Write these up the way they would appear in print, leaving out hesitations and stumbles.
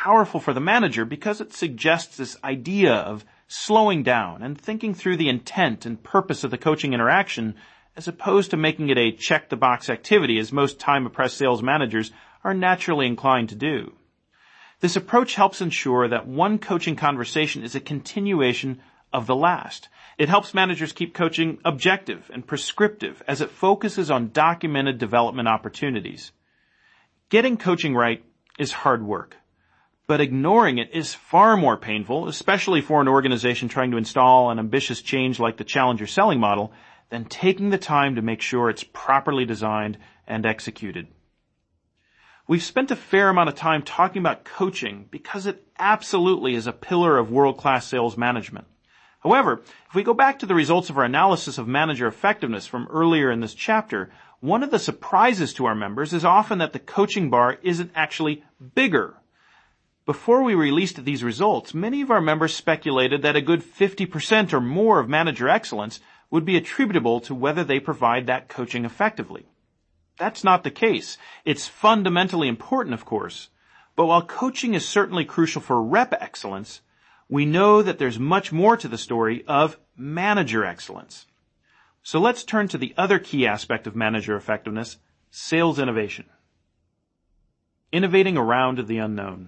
powerful for the manager because it suggests this idea of slowing down and thinking through the intent and purpose of the coaching interaction as opposed to making it a check-the-box activity as most time-oppressed sales managers are naturally inclined to do. This approach helps ensure that one coaching conversation is a continuation of the last. It helps managers keep coaching objective and prescriptive as it focuses on documented development opportunities. Getting coaching right is hard work, but ignoring it is far more painful, especially for an organization trying to install an ambitious change like the Challenger selling model, than taking the time to make sure it's properly designed and executed. We've spent a fair amount of time talking about coaching because it absolutely is a pillar of world-class sales management. However, if we go back to the results of our analysis of manager effectiveness from earlier in this chapter, one of the surprises to our members is often that the coaching bar isn't actually bigger. Before we released these results, many of our members speculated that a good 50% or more of manager excellence would be attributable to whether they provide that coaching effectively. That's not the case. It's fundamentally important, of course, but while coaching is certainly crucial for rep excellence, we know that there's much more to the story of manager excellence. So let's turn to the other key aspect of manager effectiveness, sales innovation. Innovating around the unknown.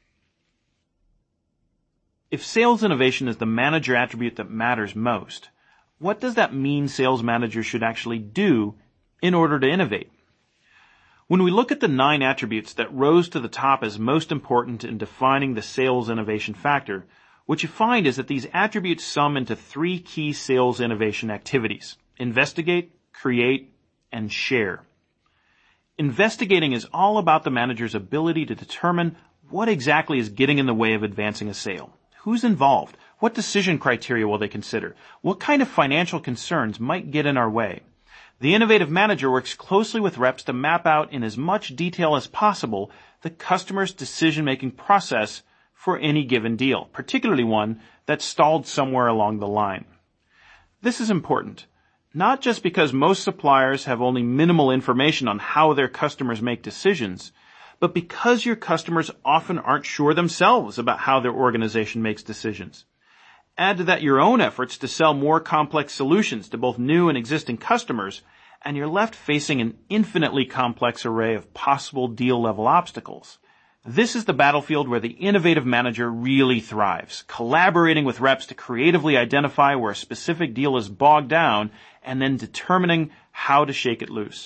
If sales innovation is the manager attribute that matters most, what does that mean sales managers should actually do in order to innovate? When we look at the 9 attributes that rose to the top as most important in defining the sales innovation factor, what you find is that these attributes sum into 3 key sales innovation activities: investigate, create, and share. Investigating is all about the manager's ability to determine what exactly is getting in the way of advancing a sale. Who's involved? What decision criteria will they consider? What kind of financial concerns might get in our way? The innovative manager works closely with reps to map out in as much detail as possible the customer's decision-making process for any given deal, particularly one that's stalled somewhere along the line. This is important, not just because most suppliers have only minimal information on how their customers make decisions, but because your customers often aren't sure themselves about how their organization makes decisions. Add to that your own efforts to sell more complex solutions to both new and existing customers, and you're left facing an infinitely complex array of possible deal-level obstacles. This is the battlefield where the innovative manager really thrives, collaborating with reps to creatively identify where a specific deal is bogged down and then determining how to shake it loose.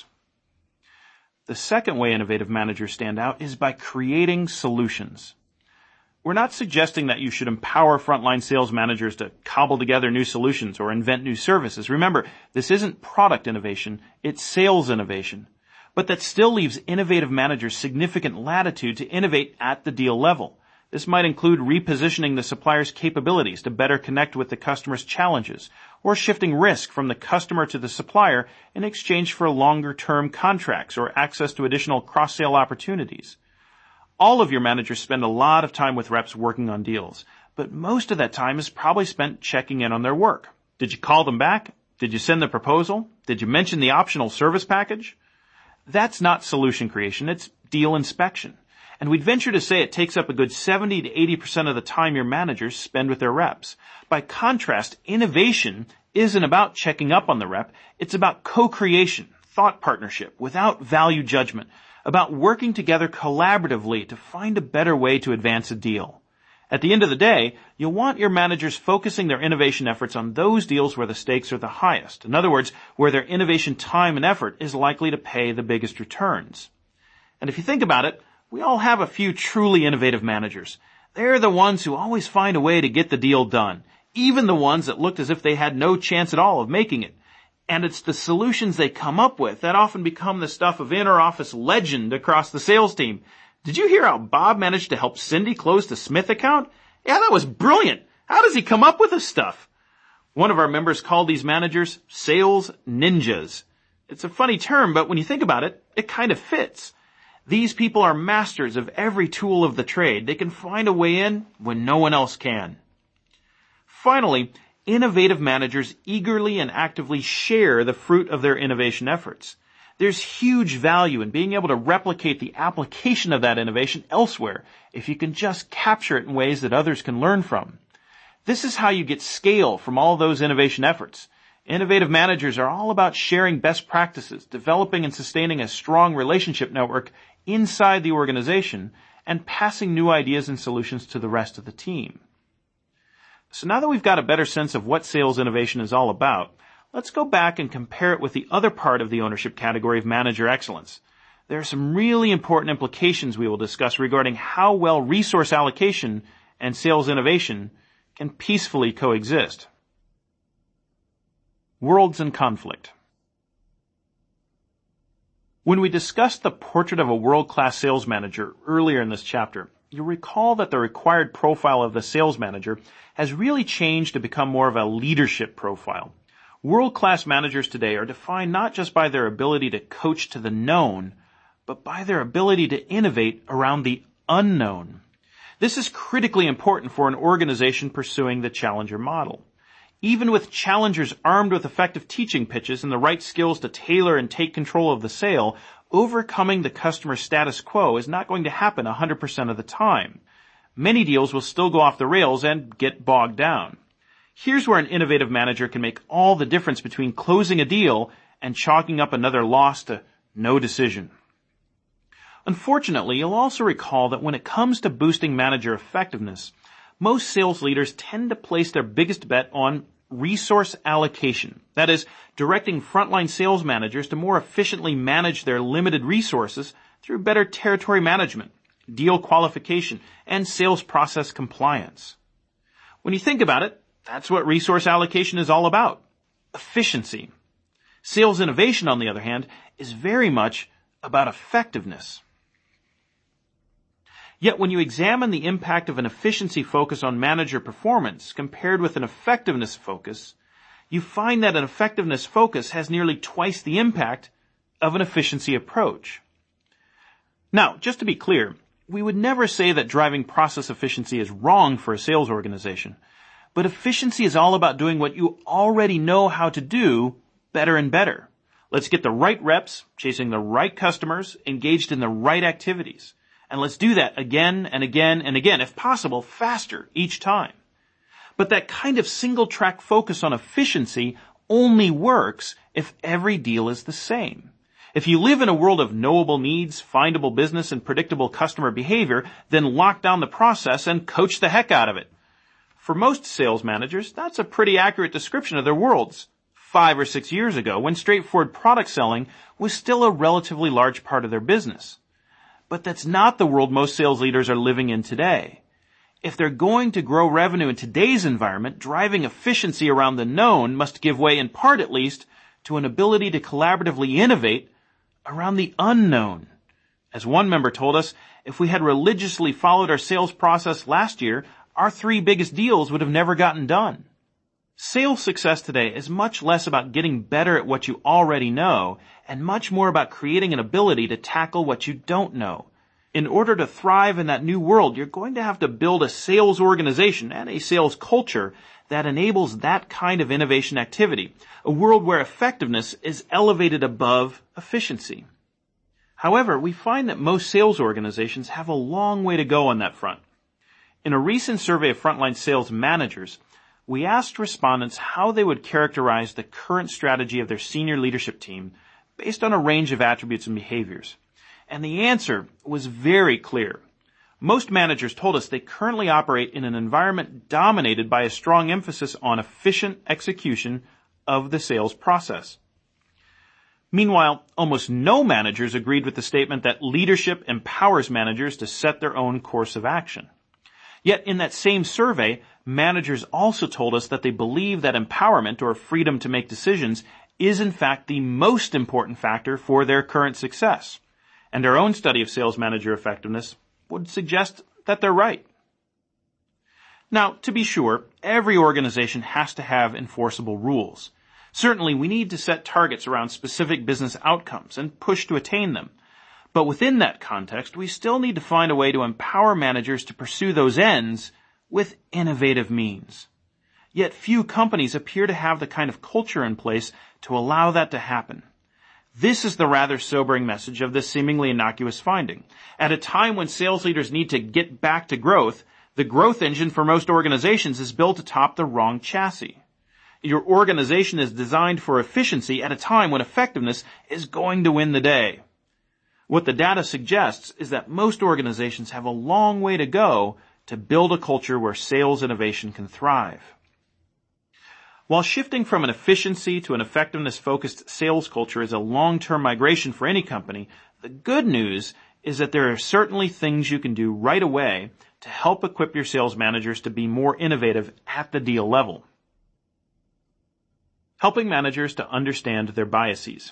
The second way innovative managers stand out is by creating solutions. We're not suggesting that you should empower frontline sales managers to cobble together new solutions or invent new services. Remember, this isn't product innovation, it's sales innovation. But that still leaves innovative managers significant latitude to innovate at the deal level. This might include repositioning the supplier's capabilities to better connect with the customer's challenges, or shifting risk from the customer to the supplier in exchange for longer-term contracts or access to additional cross-sale opportunities. All of your managers spend a lot of time with reps working on deals, but most of that time is probably spent checking in on their work. Did you call them back? Did you send the proposal? Did you mention the optional service package? That's not solution creation, it's deal inspection. And we'd venture to say it takes up a good 70 to 80% of the time your managers spend with their reps. By contrast, innovation isn't about checking up on the rep, it's about co-creation, thought partnership, without value judgment, about working together collaboratively to find a better way to advance a deal. At the end of the day, you'll want your managers focusing their innovation efforts on those deals where the stakes are the highest. In other words, where their innovation time and effort is likely to pay the biggest returns. And if you think about it, we all have a few truly innovative managers. They're the ones who always find a way to get the deal done, even the ones that looked as if they had no chance at all of making it. And it's the solutions they come up with that often become the stuff of inter-office legend across the sales team. Did you hear how Bob managed to help Cindy close the Smith account? Yeah, that was brilliant. How does he come up with this stuff? One of our members called these managers sales ninjas. It's a funny term, but when you think about it, it kind of fits. These people are masters of every tool of the trade. They can find a way in when no one else can. Finally, innovative managers eagerly and actively share the fruit of their innovation efforts. There's huge value in being able to replicate the application of that innovation elsewhere if you can just capture it in ways that others can learn from. This is how you get scale from all those innovation efforts. Innovative managers are all about sharing best practices, developing and sustaining a strong relationship network inside the organization, and passing new ideas and solutions to the rest of the team. So now that we've got a better sense of what sales innovation is all about, let's go back and compare it with the other part of the ownership category of manager excellence. There are some really important implications we will discuss regarding how well resource allocation and sales innovation can peacefully coexist. Worlds in conflict. When we discussed the portrait of a world-class sales manager earlier in this chapter, you'll recall that the required profile of the sales manager has really changed to become more of a leadership profile. World-class managers today are defined not just by their ability to coach to the known, but by their ability to innovate around the unknown. This is critically important for an organization pursuing the challenger model. Even with challengers armed with effective teaching pitches and the right skills to tailor and take control of the sale, overcoming the customer status quo is not going to happen 100% of the time. Many deals will still go off the rails and get bogged down. Here's where an innovative manager can make all the difference between closing a deal and chalking up another loss to no decision. Unfortunately, you'll also recall that when it comes to boosting manager effectiveness, most sales leaders tend to place their biggest bet on resource allocation. That is, directing frontline sales managers to more efficiently manage their limited resources through better territory management, deal qualification, and sales process compliance. When you think about it, that's what resource allocation is all about. Efficiency. Sales innovation, on the other hand, is very much about effectiveness. Yet when you examine the impact of an efficiency focus on manager performance compared with an effectiveness focus, you find that an effectiveness focus has nearly twice the impact of an efficiency approach. Now, just to be clear, we would never say that driving process efficiency is wrong for a sales organization, but efficiency is all about doing what you already know how to do better and better. Let's get the right reps, chasing the right customers, engaged in the right activities. And let's do that again and again and again, if possible, faster each time. But that kind of single-track focus on efficiency only works if every deal is the same. If you live in a world of knowable needs, findable business, and predictable customer behavior, then lock down the process and coach the heck out of it. For most sales managers, that's a pretty accurate description of their worlds 5 or 6 years ago, when straightforward product selling was still a relatively large part of their business. But that's not the world most sales leaders are living in today. If they're going to grow revenue in today's environment, driving efficiency around the known must give way, in part at least, to an ability to collaboratively innovate around the unknown. As one member told us, if we had religiously followed our sales process last year, our 3 biggest deals would have never gotten done. Sales success today is much less about getting better at what you already know and much more about creating an ability to tackle what you don't know. In order to thrive in that new world, you're going to have to build a sales organization and a sales culture that enables that kind of innovation activity, a world where effectiveness is elevated above efficiency. However, we find that most sales organizations have a long way to go on that front. In a recent survey of frontline sales managers, we asked respondents how they would characterize the current strategy of their senior leadership team based on a range of attributes and behaviors. And the answer was very clear. Most managers told us they currently operate in an environment dominated by a strong emphasis on efficient execution of the sales process. Meanwhile, almost no managers agreed with the statement that leadership empowers managers to set their own course of action. Yet in that same survey, managers also told us that they believe that empowerment, or freedom to make decisions, is in fact the most important factor for their current success. And our own study of sales manager effectiveness would suggest that they're right. Now, to be sure, every organization has to have enforceable rules. Certainly, we need to set targets around specific business outcomes and push to attain them. But within that context, we still need to find a way to empower managers to pursue those ends with innovative means. Yet few companies appear to have the kind of culture in place to allow that to happen. This is the rather sobering message of this seemingly innocuous finding. At a time when sales leaders need to get back to growth, the growth engine for most organizations is built atop the wrong chassis. Your organization is designed for efficiency at a time when effectiveness is going to win the day. What the data suggests is that most organizations have a long way to go to build a culture where sales innovation can thrive. While shifting from an efficiency to an effectiveness-focused sales culture is a long-term migration for any company, the good news is that there are certainly things you can do right away to help equip your sales managers to be more innovative at the deal level. Helping managers to understand their biases.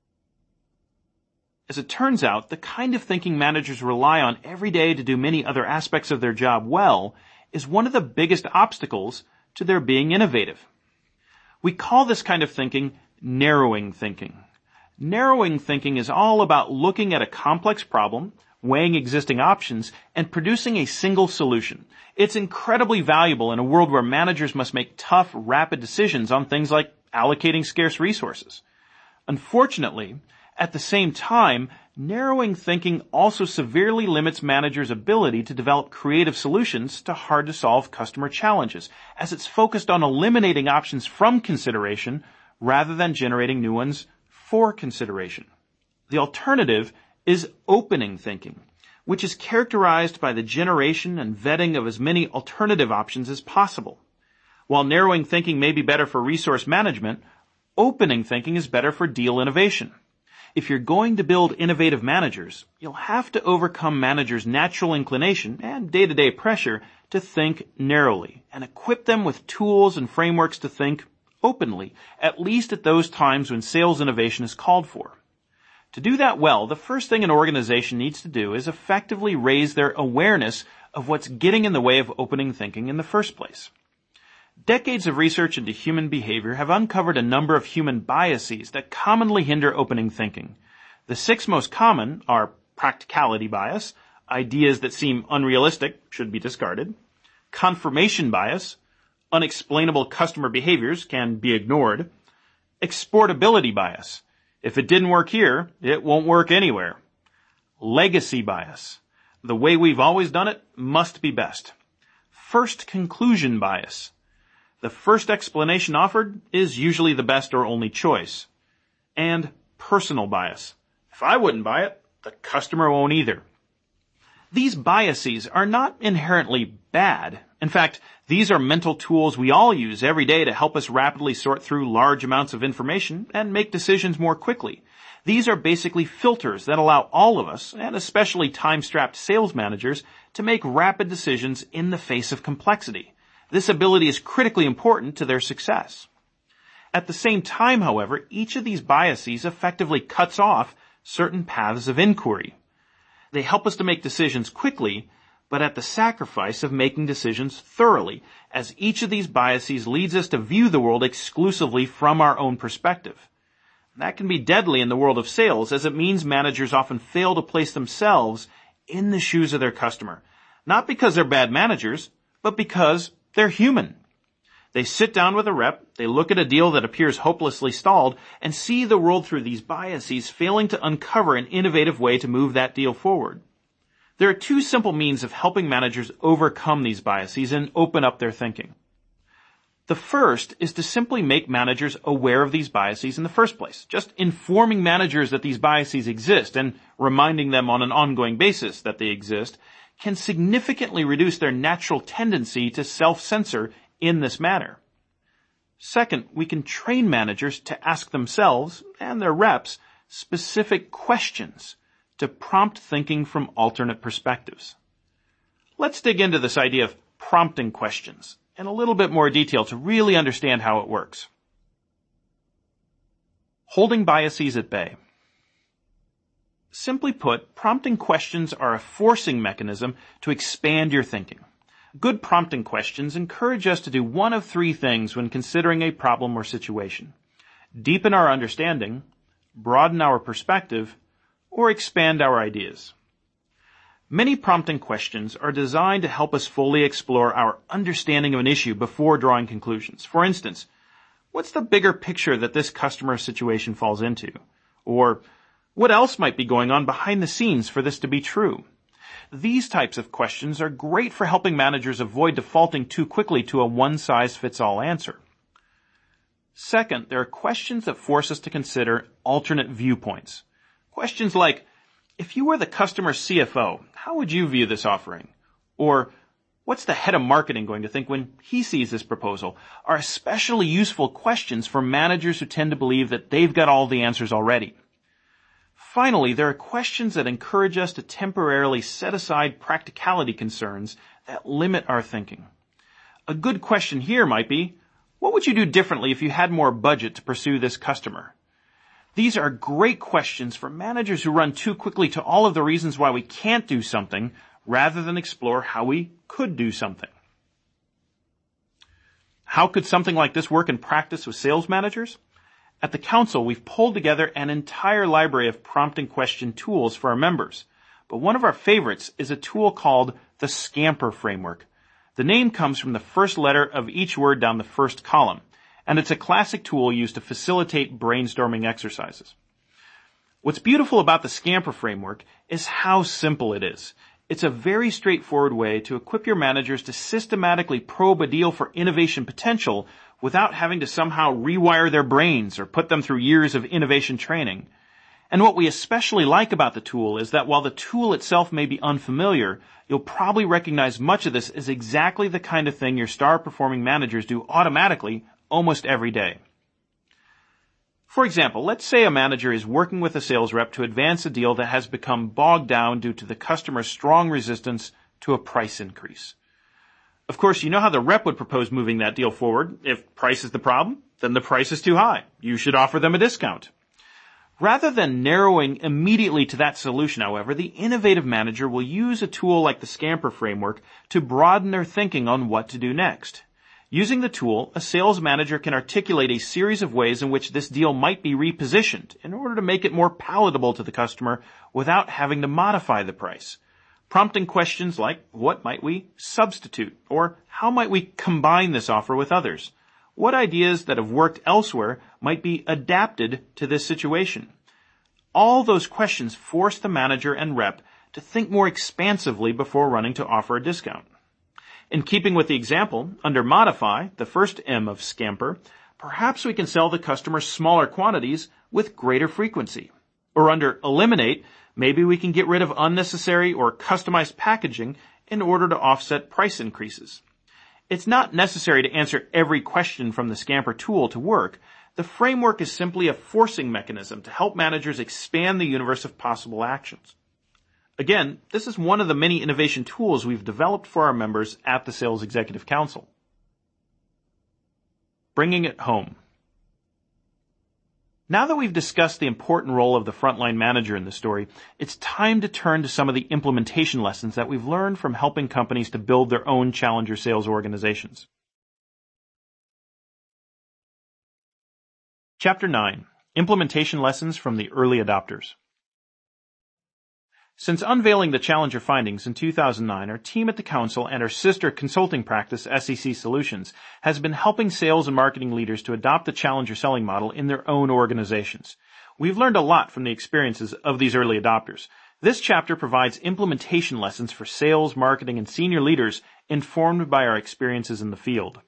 As it turns out, the kind of thinking managers rely on every day to do many other aspects of their job well is one of the biggest obstacles to their being innovative. We call this kind of thinking narrowing thinking. Narrowing thinking is all about looking at a complex problem, weighing existing options, and producing a single solution. It's incredibly valuable in a world where managers must make tough, rapid decisions on things like allocating scarce resources. Unfortunately, at the same time, narrowing thinking also severely limits managers' ability to develop creative solutions to hard-to-solve customer challenges, as it's focused on eliminating options from consideration rather than generating new ones for consideration. The alternative is opening thinking, which is characterized by the generation and vetting of as many alternative options as possible. While narrowing thinking may be better for resource management, opening thinking is better for deal innovation. If you're going to build innovative managers, you'll have to overcome managers' natural inclination and day-to-day pressure to think narrowly and equip them with tools and frameworks to think openly, at least at those times when sales innovation is called for. To do that well, the first thing an organization needs to do is effectively raise their awareness of what's getting in the way of opening thinking in the first place. Decades of research into human behavior have uncovered a number of human biases that commonly hinder opening thinking. The 6 most common are practicality bias, ideas that seem unrealistic should be discarded; confirmation bias, unexplainable customer behaviors can be ignored; exportability bias, if it didn't work here, it won't work anywhere; legacy bias, the way we've always done it must be best; first conclusion bias, the first explanation offered is usually the best or only choice; and personal bias. If I wouldn't buy it, the customer won't either. These biases are not inherently bad. In fact, these are mental tools we all use every day to help us rapidly sort through large amounts of information and make decisions more quickly. These are basically filters that allow all of us, and especially time-strapped sales managers, to make rapid decisions in the face of complexity. This ability is critically important to their success. At the same time, however, each of these biases effectively cuts off certain paths of inquiry. They help us to make decisions quickly, but at the sacrifice of making decisions thoroughly, as each of these biases leads us to view the world exclusively from our own perspective. That can be deadly in the world of sales, as it means managers often fail to place themselves in the shoes of their customer, not because they're bad managers, but because they're human. They sit down with a rep, they look at a deal that appears hopelessly stalled, and see the world through these biases, failing to uncover an innovative way to move that deal forward. There are 2 simple means of helping managers overcome these biases and open up their thinking. The first is to simply make managers aware of these biases in the first place. Just informing managers that these biases exist and reminding them on an ongoing basis that they exist can significantly reduce their natural tendency to self-censor in this manner. Second, we can train managers to ask themselves and their reps specific questions to prompt thinking from alternate perspectives. Let's dig into this idea of prompting questions in a little bit more detail to really understand how it works. Holding biases at bay. Simply put, prompting questions are a forcing mechanism to expand your thinking. Good prompting questions encourage us to do one of 3 things when considering a problem or situation: deepen our understanding, broaden our perspective, or expand our ideas. Many prompting questions are designed to help us fully explore our understanding of an issue before drawing conclusions. For instance, what's the bigger picture that this customer situation falls into? Or what else might be going on behind the scenes for this to be true? These types of questions are great for helping managers avoid defaulting too quickly to a one-size-fits-all answer. Second, there are questions that force us to consider alternate viewpoints. Questions like, if you were the customer's CFO, how would you view this offering? Or, what's the head of marketing going to think when he sees this proposal? Are especially useful questions for managers who tend to believe that they've got all the answers already. Finally, there are questions that encourage us to temporarily set aside practicality concerns that limit our thinking. A good question here might be, what would you do differently if you had more budget to pursue this customer? These are great questions for managers who run too quickly to all of the reasons why we can't do something rather than explore how we could do something. How could something like this work in practice with sales managers? At the Council, we've pulled together an entire library of prompt and question tools for our members. But one of our favorites is a tool called the Scamper Framework. The name comes from the first letter of each word down the first column, and it's a classic tool used to facilitate brainstorming exercises. What's beautiful about the Scamper Framework is how simple it is. It's a very straightforward way to equip your managers to systematically probe a deal for innovation potential without having to somehow rewire their brains or put them through years of innovation training. And what we especially like about the tool is that while the tool itself may be unfamiliar, you'll probably recognize much of this as exactly the kind of thing your star-performing managers do automatically almost every day. For example, let's say a manager is working with a sales rep to advance a deal that has become bogged down due to the customer's strong resistance to a price increase. Of course, you know how the rep would propose moving that deal forward. If price is the problem, then the price is too high. You should offer them a discount. Rather than narrowing immediately to that solution, however, the innovative manager will use a tool like the Scamper Framework to broaden their thinking on what to do next. Using the tool, a sales manager can articulate a series of ways in which this deal might be repositioned in order to make it more palatable to the customer without having to modify the price. Prompting questions like, what might we substitute? Or how might we combine this offer with others? What ideas that have worked elsewhere might be adapted to this situation? All those questions force the manager and rep to think more expansively before running to offer a discount. In keeping with the example, under Modify, the first M of Scamper, perhaps we can sell the customer smaller quantities with greater frequency. Or under Eliminate, maybe we can get rid of unnecessary or customized packaging in order to offset price increases. It's not necessary to answer every question from the Scamper tool to work. The framework is simply a forcing mechanism to help managers expand the universe of possible actions. Again, this is one of the many innovation tools we've developed for our members at the Sales Executive Council. Bringing it home. Now that we've discussed the important role of the frontline manager in the story, it's time to turn to some of the implementation lessons that we've learned from helping companies to build their own challenger sales organizations. Chapter 9. Implementation Lessons from the Early Adopters. Since unveiling the Challenger findings in 2009, our team at the Council and our sister consulting practice, SEC Solutions, has been helping sales and marketing leaders to adopt the Challenger selling model in their own organizations. We've learned a lot from the experiences of these early adopters. This chapter provides implementation lessons for sales, marketing, and senior leaders informed by our experiences in the field.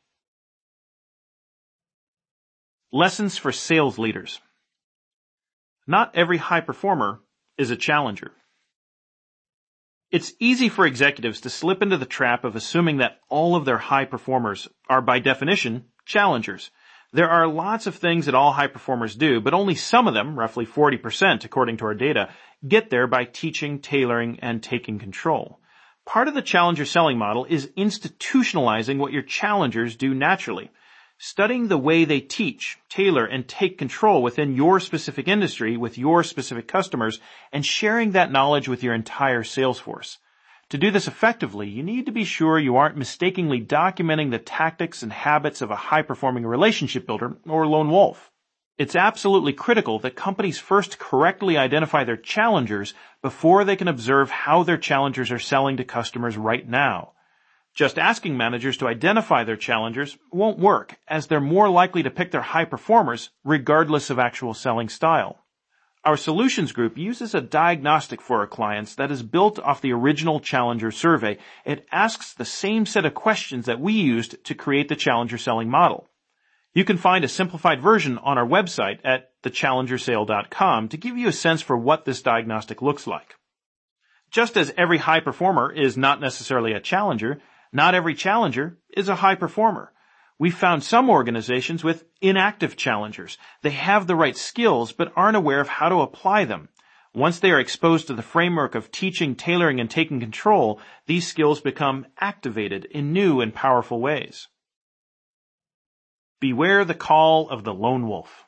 Lessons for sales leaders. Not every high performer is a challenger. It's easy for executives to slip into the trap of assuming that all of their high performers are, by definition, challengers. There are lots of things that all high performers do, but only some of them, roughly 40% according to our data, get there by teaching, tailoring, and taking control. Part of the challenger selling model is institutionalizing what your challengers do naturally. Studying the way they teach, tailor, and take control within your specific industry with your specific customers, and sharing that knowledge with your entire sales force. To do this effectively, you need to be sure you aren't mistakenly documenting the tactics and habits of a high-performing relationship builder or lone wolf. It's absolutely critical that companies first correctly identify their challengers before they can observe how their challengers are selling to customers right now. Just asking managers to identify their challengers won't work, as they're more likely to pick their high performers regardless of actual selling style. Our solutions group uses a diagnostic for our clients that is built off the original Challenger survey. It asks the same set of questions that we used to create the Challenger selling model. You can find a simplified version on our website at thechallengersale.com to give you a sense for what this diagnostic looks like. Just as every high performer is not necessarily a challenger, not every challenger is a high performer. We found some organizations with inactive challengers. They have the right skills but aren't aware of how to apply them. Once they are exposed to the framework of teaching, tailoring, and taking control, these skills become activated in new and powerful ways. Beware the call of the lone wolf.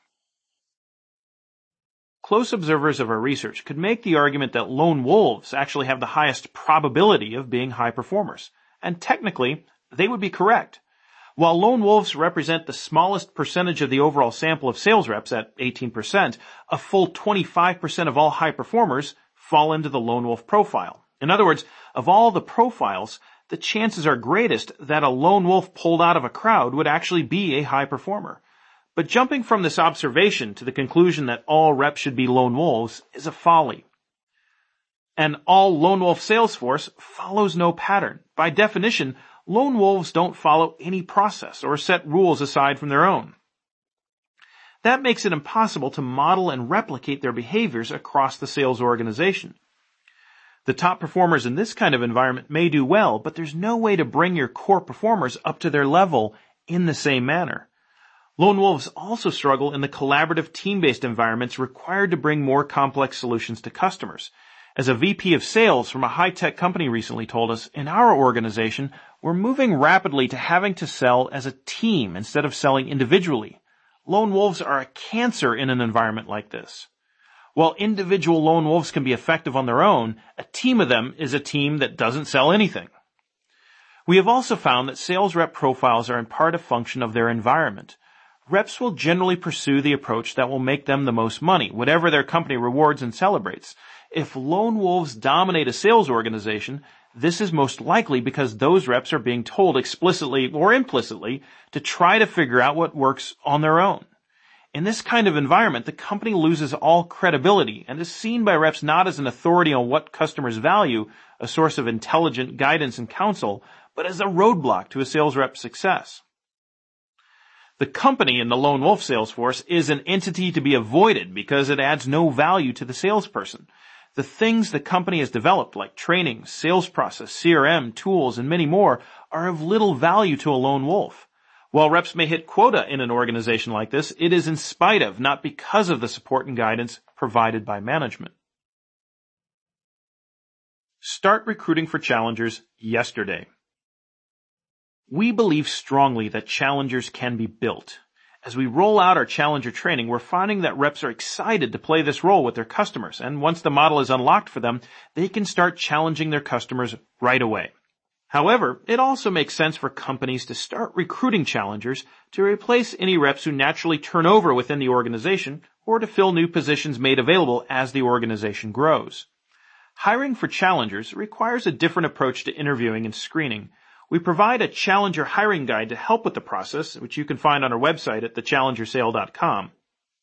Close observers of our research could make the argument that lone wolves actually have the highest probability of being high performers. And technically, they would be correct. While lone wolves represent the smallest percentage of the overall sample of sales reps at 18%, a full 25% of all high performers fall into the lone wolf profile. In other words, of all the profiles, the chances are greatest that a lone wolf pulled out of a crowd would actually be a high performer. But jumping from this observation to the conclusion that all reps should be lone wolves is a folly. An all lone wolf sales force follows no pattern. By definition, lone wolves don't follow any process or set rules aside from their own. That makes it impossible to model and replicate their behaviors across the sales organization. The top performers in this kind of environment may do well, but there's no way to bring your core performers up to their level in the same manner. Lone wolves also struggle in the collaborative team-based environments required to bring more complex solutions to customers. As a VP of sales from a high-tech company recently told us, in our organization, we're moving rapidly to having to sell as a team instead of selling individually. Lone wolves are a cancer in an environment like this. While individual lone wolves can be effective on their own, a team of them is a team that doesn't sell anything. We have also found that sales rep profiles are in part a function of their environment. Reps will generally pursue the approach that will make them the most money, whatever their company rewards and celebrates. If lone wolves dominate a sales organization, this is most likely because those reps are being told explicitly or implicitly to try to figure out what works on their own. In this kind of environment, the company loses all credibility and is seen by reps not as an authority on what customers value, a source of intelligent guidance and counsel, but as a roadblock to a sales rep's success. The company in the lone wolf sales force is an entity to be avoided because it adds no value to the salesperson. The things the company has developed, like training, sales process, CRM, tools, and many more, are of little value to a lone wolf. While reps may hit quota in an organization like this, it is in spite of, not because of the support and guidance provided by management. Start recruiting for challengers yesterday. We believe strongly that challengers can be built. As we roll out our challenger training, we're finding that reps are excited to play this role with their customers, and once the model is unlocked for them, they can start challenging their customers right away. However, it also makes sense for companies to start recruiting challengers to replace any reps who naturally turn over within the organization or to fill new positions made available as the organization grows. Hiring for challengers requires a different approach to interviewing and screening. We provide a challenger hiring guide to help with the process, which you can find on our website at thechallengersale.com.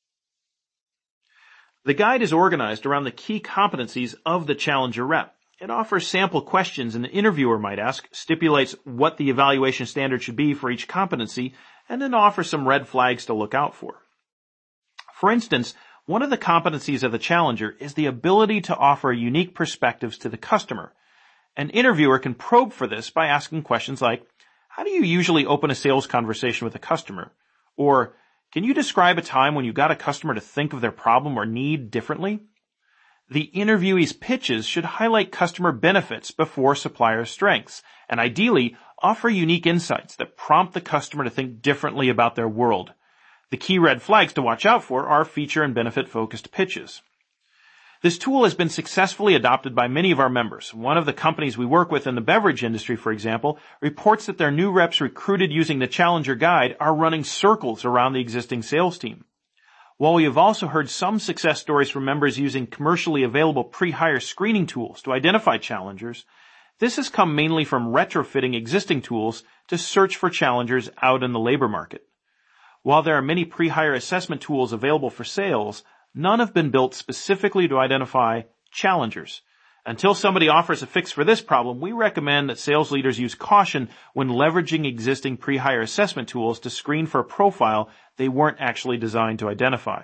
The guide is organized around the key competencies of the challenger rep. It offers sample questions an interviewer might ask, stipulates what the evaluation standard should be for each competency, and then offers some red flags to look out for. For instance, one of the competencies of the challenger is the ability to offer unique perspectives to the customer. An interviewer can probe for this by asking questions like, how do you usually open a sales conversation with a customer? Or, can you describe a time when you got a customer to think of their problem or need differently? The interviewee's pitches should highlight customer benefits before supplier strengths, and ideally offer unique insights that prompt the customer to think differently about their world. The key red flags to watch out for are feature and benefit-focused pitches. This tool has been successfully adopted by many of our members. One of the companies we work with in the beverage industry, for example, reports that their new reps recruited using the Challenger Guide are running circles around the existing sales team. While we have also heard some success stories from members using commercially available pre-hire screening tools to identify challengers, this has come mainly from retrofitting existing tools to search for challengers out in the labor market. While there are many pre-hire assessment tools available for sales, none have been built specifically to identify challengers. Until somebody offers a fix for this problem, we recommend that sales leaders use caution when leveraging existing pre-hire assessment tools to screen for a profile they weren't actually designed to identify.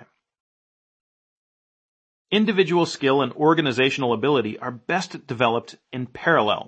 Individual skill and organizational ability are best developed in parallel.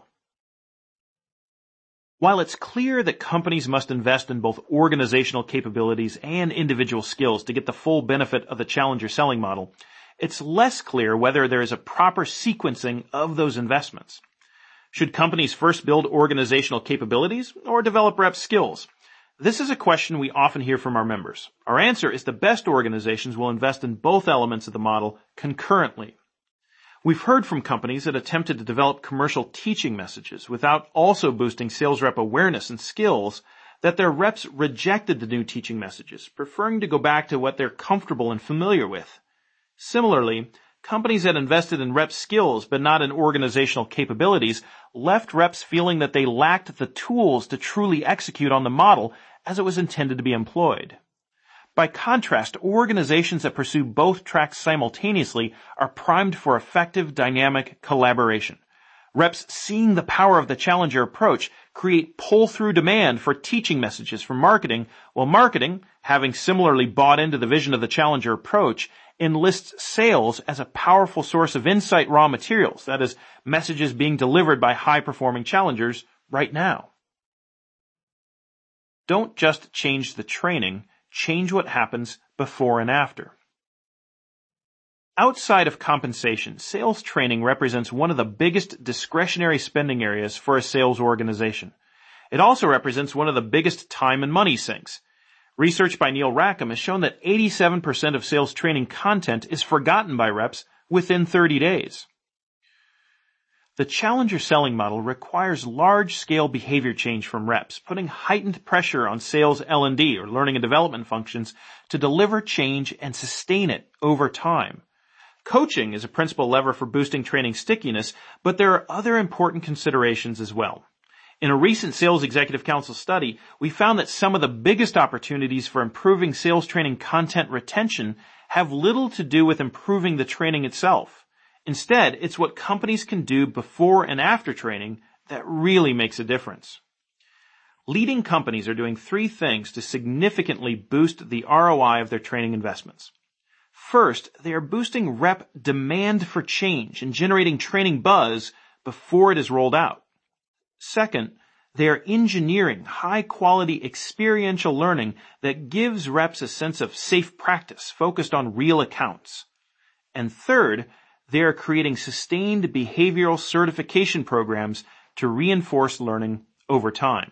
While it's clear that companies must invest in both organizational capabilities and individual skills to get the full benefit of the challenger selling model, it's less clear whether there is a proper sequencing of those investments. Should companies first build organizational capabilities or develop rep skills? This is a question we often hear from our members. Our answer is the best organizations will invest in both elements of the model concurrently. We've heard from companies that attempted to develop commercial teaching messages without also boosting sales rep awareness and skills that their reps rejected the new teaching messages, preferring to go back to what they're comfortable and familiar with. Similarly, companies that invested in rep skills but not in organizational capabilities left reps feeling that they lacked the tools to truly execute on the model as it was intended to be employed. By contrast, organizations that pursue both tracks simultaneously are primed for effective dynamic collaboration. Reps seeing the power of the challenger approach create pull-through demand for teaching messages from marketing, while marketing, having similarly bought into the vision of the challenger approach, enlists sales as a powerful source of insight raw materials, that is, messages being delivered by high-performing challengers right now. Don't just change the training, change what happens before and after. Outside of compensation, sales training represents one of the biggest discretionary spending areas for a sales organization. It also represents one of the biggest time and money sinks. Research by Neil Rackham has shown that 87% of sales training content is forgotten by reps within 30 days. The challenger selling model requires large-scale behavior change from reps, putting heightened pressure on sales L&D, or learning and development functions, to deliver change and sustain it over time. Coaching is a principal lever for boosting training stickiness, but there are other important considerations as well. In a recent Sales Executive Council study, we found that some of the biggest opportunities for improving sales training content retention have little to do with improving the training itself. Instead, it's what companies can do before and after training that really makes a difference. Leading companies are doing 3 things to significantly boost the ROI of their training investments. First, they are boosting rep demand for change and generating training buzz before it is rolled out. Second, they are engineering high-quality experiential learning that gives reps a sense of safe practice focused on real accounts. And third, they are creating sustained behavioral certification programs to reinforce learning over time.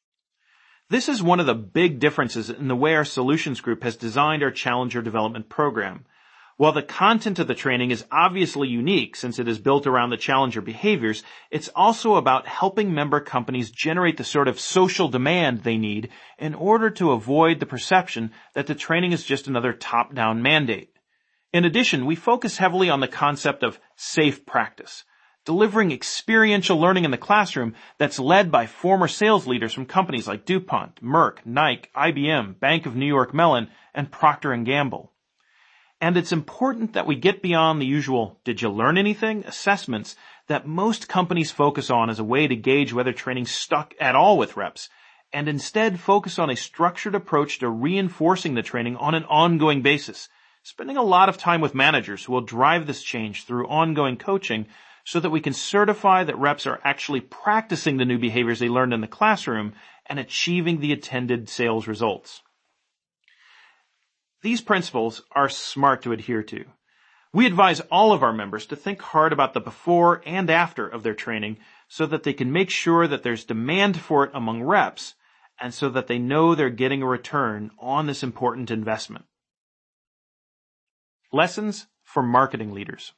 This is one of the big differences in the way our solutions group has designed our Challenger development program. While the content of the training is obviously unique since it is built around the challenger behaviors, it's also about helping member companies generate the sort of social demand they need in order to avoid the perception that the training is just another top-down mandate. In addition, we focus heavily on the concept of safe practice, delivering experiential learning in the classroom that's led by former sales leaders from companies like DuPont, Merck, Nike, IBM, Bank of New York Mellon, and Procter & Gamble. And it's important that we get beyond the usual "did you learn anything?" assessments that most companies focus on as a way to gauge whether training stuck at all with reps, and instead focus on a structured approach to reinforcing the training on an ongoing basis, spending a lot of time with managers who will drive this change through ongoing coaching so that we can certify that reps are actually practicing the new behaviors they learned in the classroom and achieving the intended sales results. These principles are smart to adhere to. We advise all of our members to think hard about the before and after of their training so that they can make sure that there's demand for it among reps and so that they know they're getting a return on this important investment. Lessons for marketing leaders.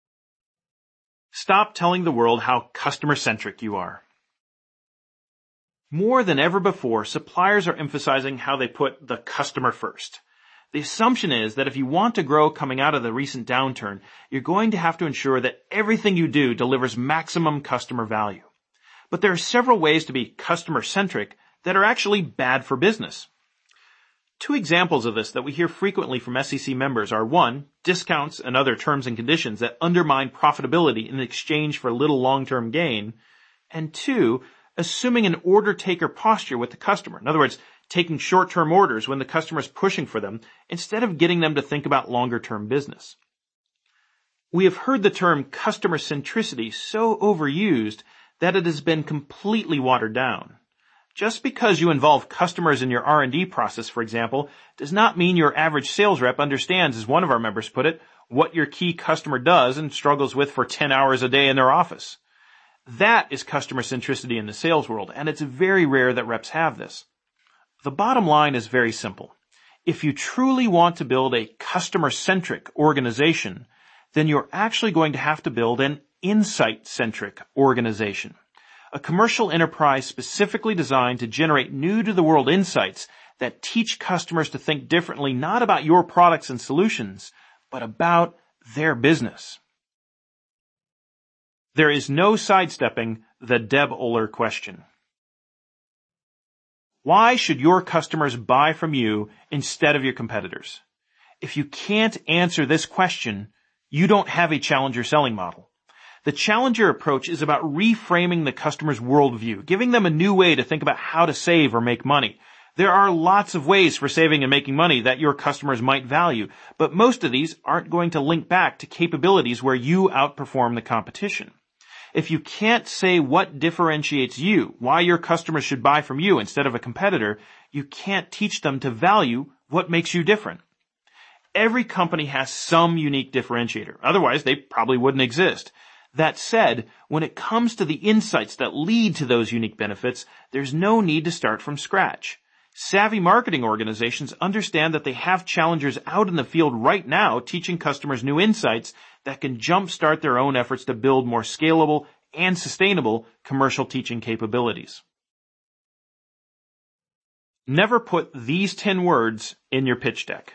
Stop telling the world how customer-centric you are. More than ever before, suppliers are emphasizing how they put the customer first. The assumption is that if you want to grow coming out of the recent downturn, you're going to have to ensure that everything you do delivers maximum customer value. But there are several ways to be customer-centric that are actually bad for business. Two examples of this that we hear frequently from SEC members are 1, discounts and other terms and conditions that undermine profitability in exchange for little long-term gain, and 2, assuming an order-taker posture with the customer. In other words, taking short-term orders when the customer is pushing for them instead of getting them to think about longer-term business. We have heard the term customer centricity so overused that it has been completely watered down. Just because you involve customers in your R&D process, for example, does not mean your average sales rep understands, as one of our members put it, what your key customer does and struggles with for 10 hours a day in their office. That is customer centricity in the sales world, and it's very rare that reps have this. The bottom line is very simple. If you truly want to build a customer-centric organization, then you're actually going to have to build an insight-centric organization. A commercial enterprise specifically designed to generate new-to-the-world insights that teach customers to think differently not about your products and solutions, but about their business. There is no sidestepping the Deb Oller question. Why should your customers buy from you instead of your competitors? If you can't answer this question, you don't have a challenger selling model. The challenger approach is about reframing the customer's worldview, giving them a new way to think about how to save or make money. There are lots of ways for saving and making money that your customers might value, but most of these aren't going to link back to capabilities where you outperform the competition. If you can't say what differentiates you, why your customers should buy from you instead of a competitor, you can't teach them to value what makes you different. Every company has some unique differentiator. Otherwise, they probably wouldn't exist. That said, when it comes to the insights that lead to those unique benefits, there's no need to start from scratch. Savvy marketing organizations understand that they have challengers out in the field right now teaching customers new insights that can jumpstart their own efforts to build more scalable and sustainable commercial teaching capabilities. Never put these 10 words in your pitch deck.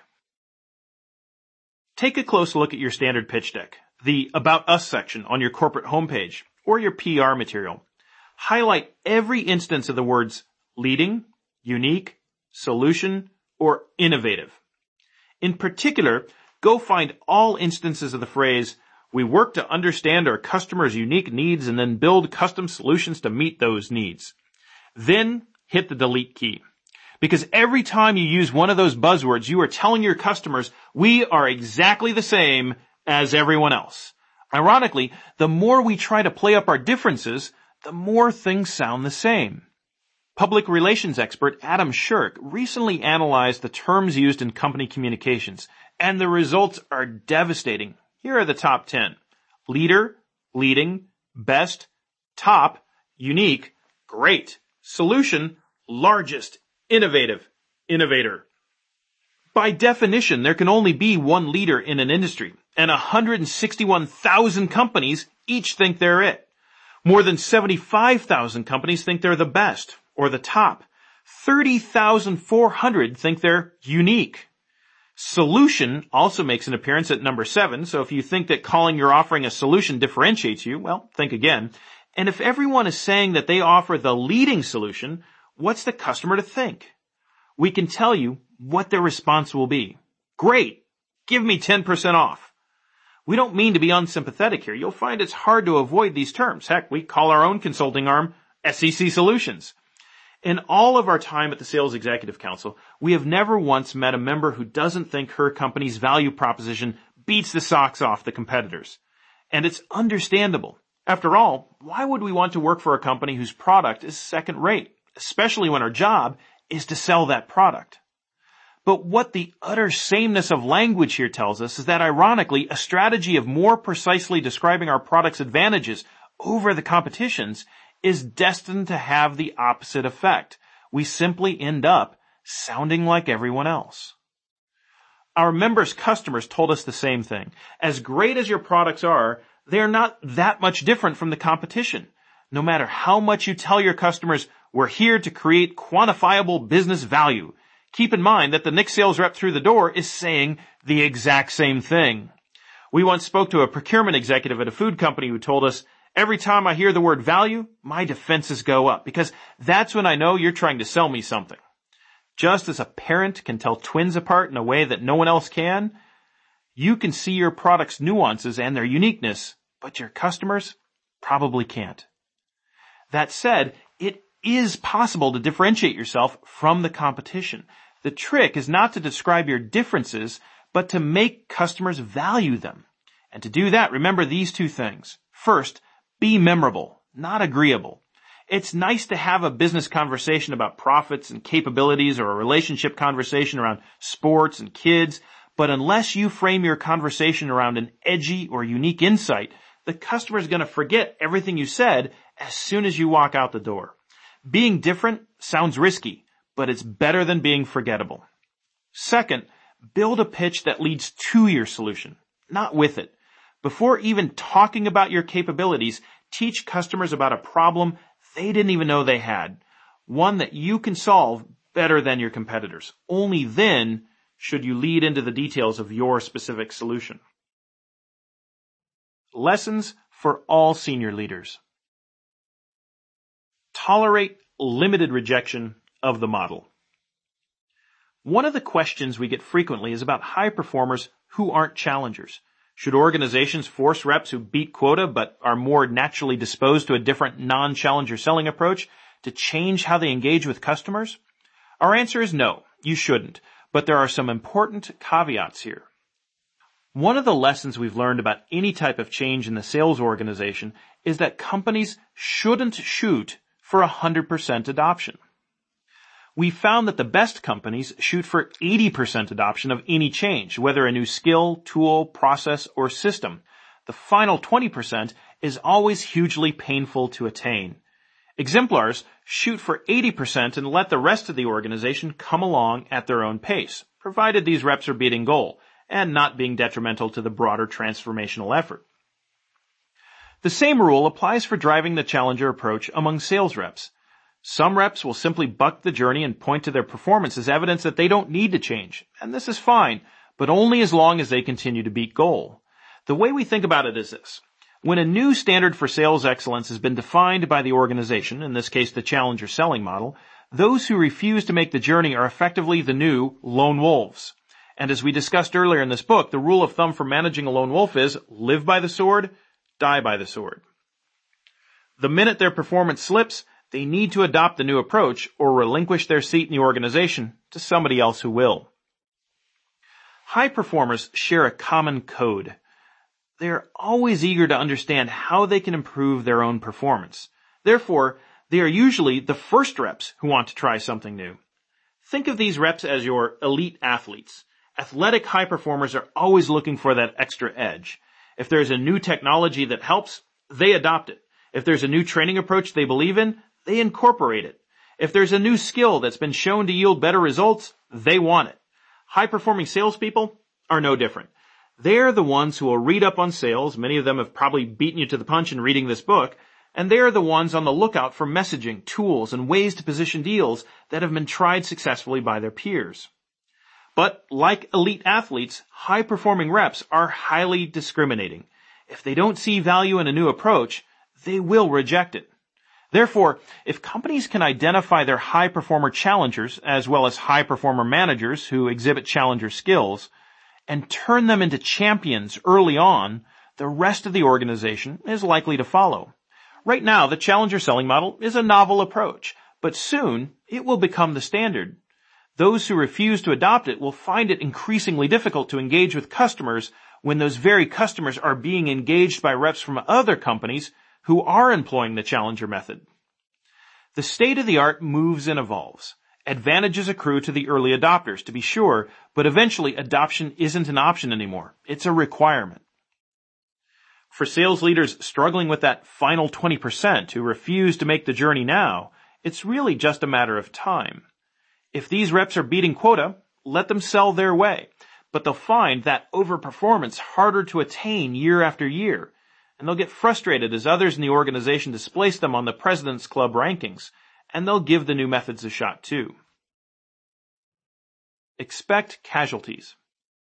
Take a close look at your standard pitch deck, the About Us section on your corporate homepage, or your PR material. Highlight every instance of the words leading, unique, solution, or innovative. In particular, go find all instances of the phrase, we work to understand our customers' unique needs and then build custom solutions to meet those needs. Then hit the delete key. Because every time you use one of those buzzwords, you are telling your customers, we are exactly the same as everyone else. Ironically, the more we try to play up our differences, the more things sound the same. Public relations expert Adam Shirk recently analyzed the terms used in company communications, and the results are devastating. Here are the top 10. Leader, leading, best, top, unique, great, solution, largest, innovative, innovator. By definition, there can only be one leader in an industry, and 161,000 companies each think they're it. More than 75,000 companies think they're the best, or the top. 30,400 think they're unique. Solution also makes an appearance at number 7, so if you think that calling your offering a solution differentiates you, well, think again. And if everyone is saying that they offer the leading solution, what's the customer to think? We can tell you what their response will be. Great! Give me 10% off. We don't mean to be unsympathetic here. You'll find it's hard to avoid these terms. Heck, we call our own consulting arm SEC Solutions. In all of our time at the Sales Executive Council, we have never once met a member who doesn't think her company's value proposition beats the socks off the competitors. And it's understandable. After all, why would we want to work for a company whose product is second rate, especially when our job is to sell that product? But what the utter sameness of language here tells us is that, ironically, a strategy of more precisely describing our product's advantages over the competition's is destined to have the opposite effect. We simply end up sounding like everyone else. Our members' customers told us the same thing. As great as your products are, they're not that much different from the competition. No matter how much you tell your customers, we're here to create quantifiable business value, keep in mind that the next sales rep through the door is saying the exact same thing. We once spoke to a procurement executive at a food company who told us, every time I hear the word value, my defenses go up because that's when I know you're trying to sell me something. Just as a parent can tell twins apart in a way that no one else can, you can see your product's nuances and their uniqueness, but your customers probably can't. That said, it is possible to differentiate yourself from the competition. The trick is not to describe your differences, but to make customers value them. And to do that, remember these two things. First, be memorable, not agreeable. It's nice to have a business conversation about profits and capabilities or a relationship conversation around sports and kids, but unless you frame your conversation around an edgy or unique insight, the customer is going to forget everything you said as soon as you walk out the door. Being different sounds risky, but it's better than being forgettable. Second, build a pitch that leads to your solution, not with it. Before even talking about your capabilities, teach customers about a problem they didn't even know they had, one that you can solve better than your competitors. Only then should you lead into the details of your specific solution. Lessons for all senior leaders. Tolerate limited rejection of the model. One of the questions we get frequently is about high performers who aren't challengers. Should organizations force reps who beat quota but are more naturally disposed to a different non-challenger selling approach to change how they engage with customers? Our answer is no, you shouldn't, but there are some important caveats here. One of the lessons we've learned about any type of change in the sales organization is that companies shouldn't shoot for 100% adoption. We found that the best companies shoot for 80% adoption of any change, whether a new skill, tool, process, or system. The final 20% is always hugely painful to attain. Exemplars shoot for 80% and let the rest of the organization come along at their own pace, provided these reps are beating goal and not being detrimental to the broader transformational effort. The same rule applies for driving the challenger approach among sales reps. Some reps will simply buck the journey and point to their performance as evidence that they don't need to change, and this is fine, but only as long as they continue to beat goal. The way we think about it is this. When a new standard for sales excellence has been defined by the organization, in this case the challenger selling model, those who refuse to make the journey are effectively the new lone wolves. And as we discussed earlier in this book, the rule of thumb for managing a lone wolf is live by the sword, die by the sword. The minute their performance slips, they need to adopt the new approach or relinquish their seat in the organization to somebody else who will. High performers share a common code. They are always eager to understand how they can improve their own performance. Therefore, they are usually the first reps who want to try something new. Think of these reps as your elite athletes. Athletic high performers are always looking for that extra edge. If there's a new technology that helps, they adopt it. If there's a new training approach they believe in, they incorporate it. If there's a new skill that's been shown to yield better results, they want it. High-performing salespeople are no different. They're the ones who will read up on sales. Many of them have probably beaten you to the punch in reading this book. And they're the ones on the lookout for messaging, tools, and ways to position deals that have been tried successfully by their peers. But like elite athletes, high-performing reps are highly discriminating. If they don't see value in a new approach, they will reject it. Therefore, if companies can identify their high-performer challengers as well as high-performer managers who exhibit challenger skills and turn them into champions early on, the rest of the organization is likely to follow. Right now, the challenger selling model is a novel approach, but soon it will become the standard. Those who refuse to adopt it will find it increasingly difficult to engage with customers when those very customers are being engaged by reps from other companies who are employing the challenger method. The state of the art moves and evolves. Advantages accrue to the early adopters, to be sure, but eventually adoption isn't an option anymore. It's a requirement. For sales leaders struggling with that final 20% who refuse to make the journey now, it's really just a matter of time. If these reps are beating quota, let them sell their way, but they'll find that overperformance harder to attain year after year. And they'll get frustrated as others in the organization displace them on the President's Club rankings, and they'll give the new methods a shot too. Expect casualties.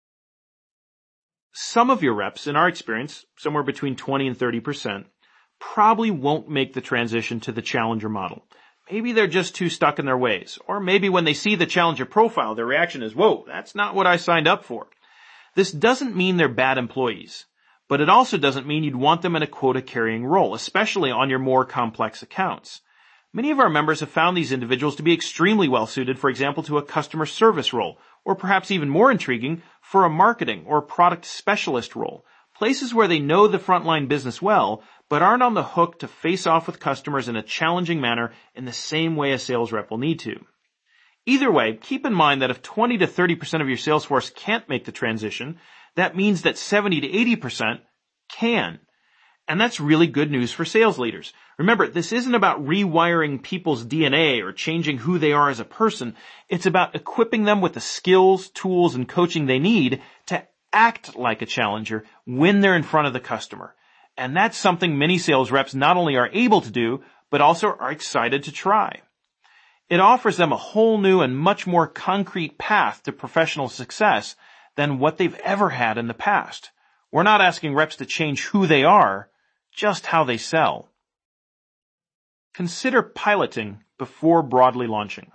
Some of your reps, in our experience, somewhere between 20 and 30%, probably won't make the transition to the challenger model. Maybe they're just too stuck in their ways. Or maybe when they see the challenger profile, their reaction is, whoa, that's not what I signed up for. This doesn't mean they're bad employees, but it also doesn't mean you'd want them in a quota-carrying role, especially on your more complex accounts. Many of our members have found these individuals to be extremely well suited, for example, to a customer service role, or perhaps even more intriguing, for a marketing or product specialist role. Places where they know the frontline business well, but aren't on the hook to face off with customers in a challenging manner in the same way a sales rep will need to. Either way, keep in mind that if 20 to 30% of your sales force can't make the transition, that means that 70 to 80% can. And that's really good news for sales leaders. Remember, this isn't about rewiring people's DNA or changing who they are as a person. It's about equipping them with the skills, tools, and coaching they need to act like a challenger when they're in front of the customer. And that's something many sales reps not only are able to do, but also are excited to try. It offers them a whole new and much more concrete path to professional success than what they've ever had in the past. We're not asking reps to change who they are, just how they sell. Consider piloting before broadly launching.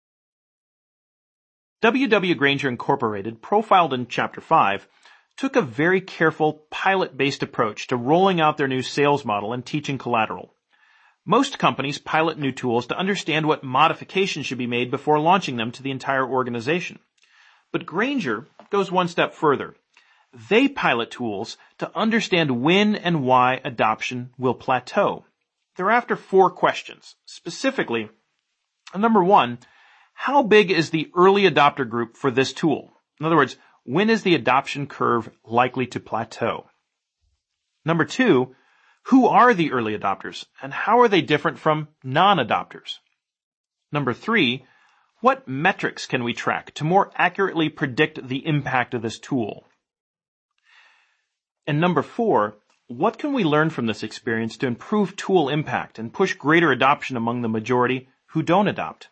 W.W. Grainger Incorporated, profiled in Chapter 5, took a very careful pilot-based approach to rolling out their new sales model and teaching collateral. Most companies pilot new tools to understand what modifications should be made before launching them to the entire organization. But Grainger goes one step further. They pilot tools to understand when and why adoption will plateau. They're after 4 questions. Specifically, number 1, how big is the early adopter group for this tool? In other words, when is the adoption curve likely to plateau? Number 2, who are the early adopters and how are they different from non-adopters? Number 3, what metrics can we track to more accurately predict the impact of this tool? And number 4, what can we learn from this experience to improve tool impact and push greater adoption among the majority who don't adopt?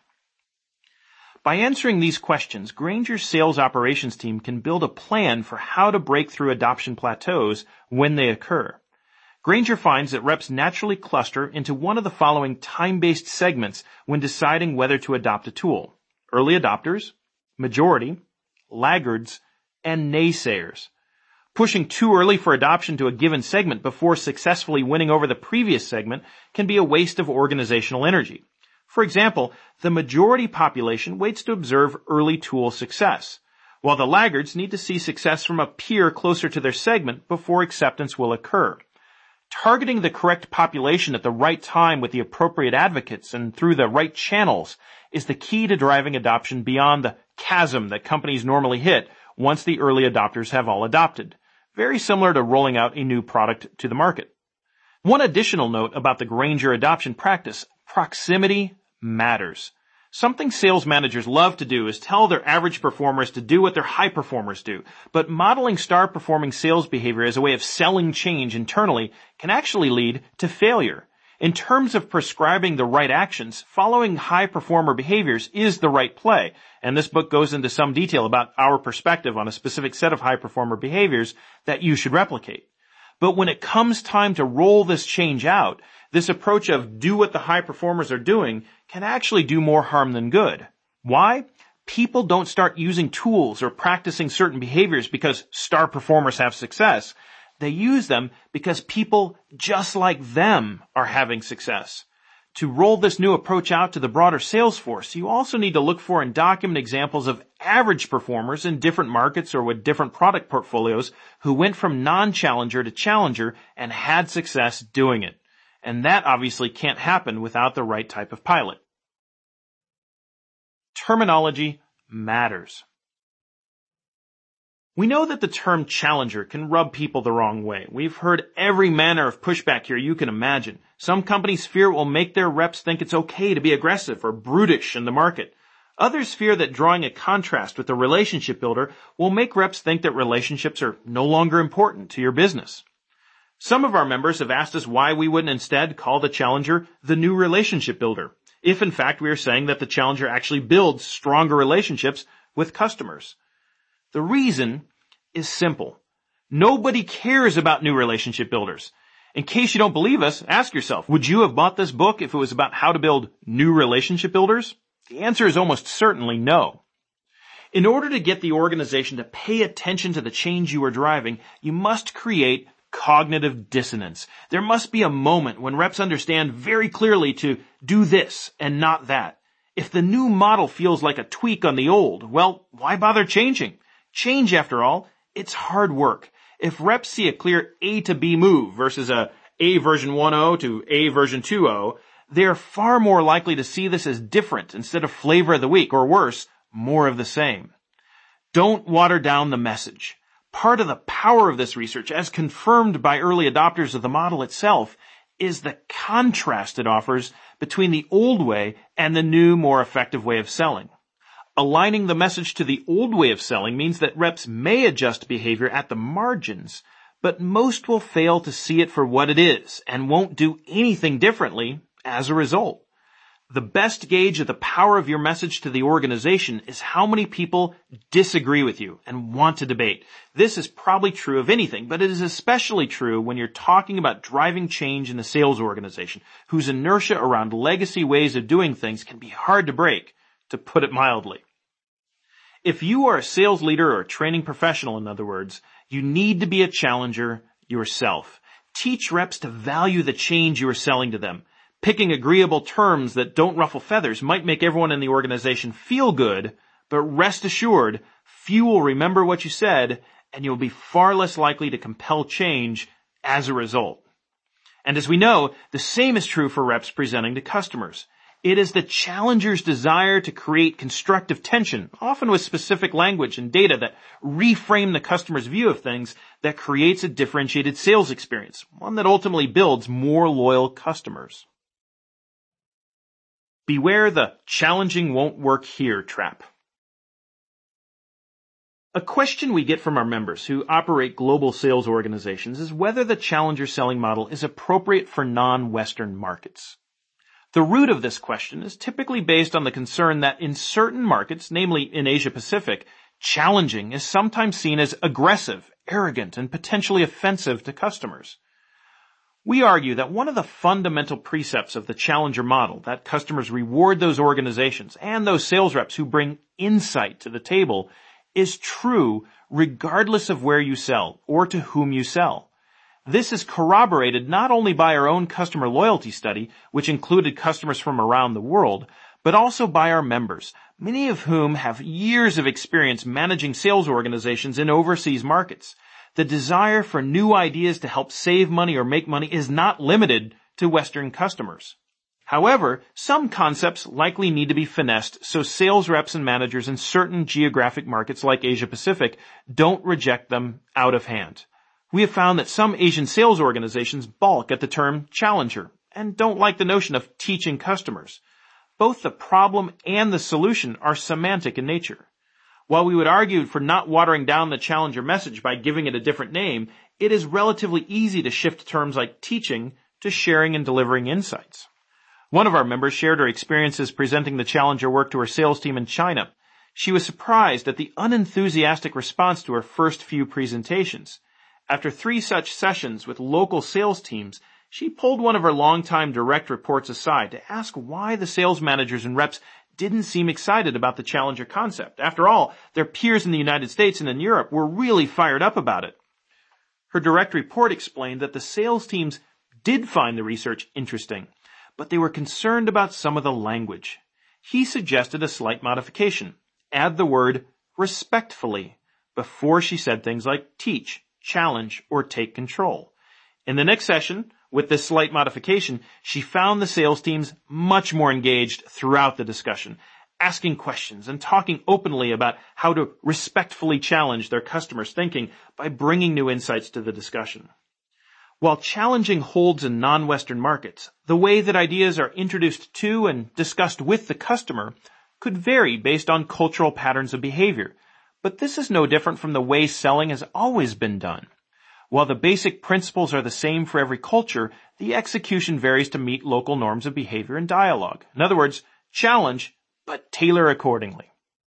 By answering these questions, Grainger's sales operations team can build a plan for how to break through adoption plateaus when they occur. Grainger finds that reps naturally cluster into one of the following time-based segments when deciding whether to adopt a tool: early adopters, majority, laggards, and naysayers. Pushing too early for adoption to a given segment before successfully winning over the previous segment can be a waste of organizational energy. For example, the majority population waits to observe early tool success, while the laggards need to see success from a peer closer to their segment before acceptance will occur. Targeting the correct population at the right time with the appropriate advocates and through the right channels is the key to driving adoption beyond the chasm that companies normally hit once the early adopters have all adopted. Very similar to rolling out a new product to the market. One additional note about the Grainger adoption practice: proximity matters. Something sales managers love to do is tell their average performers to do what their high performers do, but modeling star-performing sales behavior as a way of selling change internally can actually lead to failure. In terms of prescribing the right actions, following high-performer behaviors is the right play, and this book goes into some detail about our perspective on a specific set of high-performer behaviors that you should replicate. But when it comes time to roll this change out, this approach of do what the high performers are doing can actually do more harm than good. Why? People don't start using tools or practicing certain behaviors because star performers have success. They use them because people just like them are having success. To roll this new approach out to the broader sales force, you also need to look for and document examples of average performers in different markets or with different product portfolios who went from non-challenger to challenger and had success doing it. And that obviously can't happen without the right type of pilot. Terminology matters. We know that the term challenger can rub people the wrong way. We've heard every manner of pushback here you can imagine. Some companies fear it will make their reps think it's okay to be aggressive or brutish in the market. Others fear that drawing a contrast with the relationship builder will make reps think that relationships are no longer important to your business. Some of our members have asked us why we wouldn't instead call the challenger the new relationship builder, if in fact we are saying that the challenger actually builds stronger relationships with customers. The reason is simple. Nobody cares about new relationship builders. In case you don't believe us, ask yourself, would you have bought this book if it was about how to build new relationship builders? The answer is almost certainly no. In order to get the organization to pay attention to the change you are driving, you must create cognitive dissonance. There must be a moment when reps understand very clearly to do this and not that. If the new model feels like a tweak on the old, well, why bother changing? Change, after all, it's hard work. If reps see a clear A to B move versus A version 1.0 to A version 2.0, they're far more likely to see this as different instead of flavor of the week, or worse, more of the same. Don't water down the message. Part of the power of this research, as confirmed by early adopters of the model itself, is the contrast it offers between the old way and the new, more effective way of selling. Aligning the message to the old way of selling means that reps may adjust behavior at the margins, but most will fail to see it for what it is and won't do anything differently as a result. The best gauge of the power of your message to the organization is how many people disagree with you and want to debate. This is probably true of anything, but it is especially true when you're talking about driving change in the sales organization, whose inertia around legacy ways of doing things can be hard to break, to put it mildly. If you are a sales leader or a training professional, in other words, you need to be a challenger yourself. Teach reps to value the change you are selling to them. Picking agreeable terms that don't ruffle feathers might make everyone in the organization feel good, but rest assured, few will remember what you said, and you'll be far less likely to compel change as a result. And as we know, the same is true for reps presenting to customers. It is the challenger's desire to create constructive tension, often with specific language and data that reframe the customer's view of things, that creates a differentiated sales experience, one that ultimately builds more loyal customers. Beware the challenging won't work here trap. A question we get from our members who operate global sales organizations is whether the challenger selling model is appropriate for non-Western markets. The root of this question is typically based on the concern that in certain markets, namely in Asia Pacific, challenging is sometimes seen as aggressive, arrogant, and potentially offensive to customers. We argue that one of the fundamental precepts of the challenger model, that customers reward those organizations and those sales reps who bring insight to the table, is true regardless of where you sell or to whom you sell. This is corroborated not only by our own customer loyalty study, which included customers from around the world, but also by our members, many of whom have years of experience managing sales organizations in overseas markets. The desire for new ideas to help save money or make money is not limited to Western customers. However, some concepts likely need to be finessed so sales reps and managers in certain geographic markets like Asia Pacific don't reject them out of hand. We have found that some Asian sales organizations balk at the term challenger and don't like the notion of teaching customers. Both the problem and the solution are semantic in nature. While we would argue for not watering down the challenger message by giving it a different name, it is relatively easy to shift terms like teaching to sharing and delivering insights. One of our members shared her experiences presenting the challenger work to her sales team in China. She was surprised at the unenthusiastic response to her first few presentations. After 3 such sessions with local sales teams, she pulled one of her longtime direct reports aside to ask why the sales managers and reps didn't seem excited about the challenger concept. After all, their peers in the United States and in Europe were really fired up about it. Her direct report explained that the sales teams did find the research interesting, but they were concerned about some of the language. He suggested a slight modification. Add the word respectfully before she said things like teach, challenge, or take control. In the next session, with this slight modification, she found the sales teams much more engaged throughout the discussion, asking questions and talking openly about how to respectfully challenge their customers' thinking by bringing new insights to the discussion. While challenging holds in non-Western markets, the way that ideas are introduced to and discussed with the customer could vary based on cultural patterns of behavior. But this is no different from the way selling has always been done. While the basic principles are the same for every culture, the execution varies to meet local norms of behavior and dialogue. In other words, challenge, but tailor accordingly.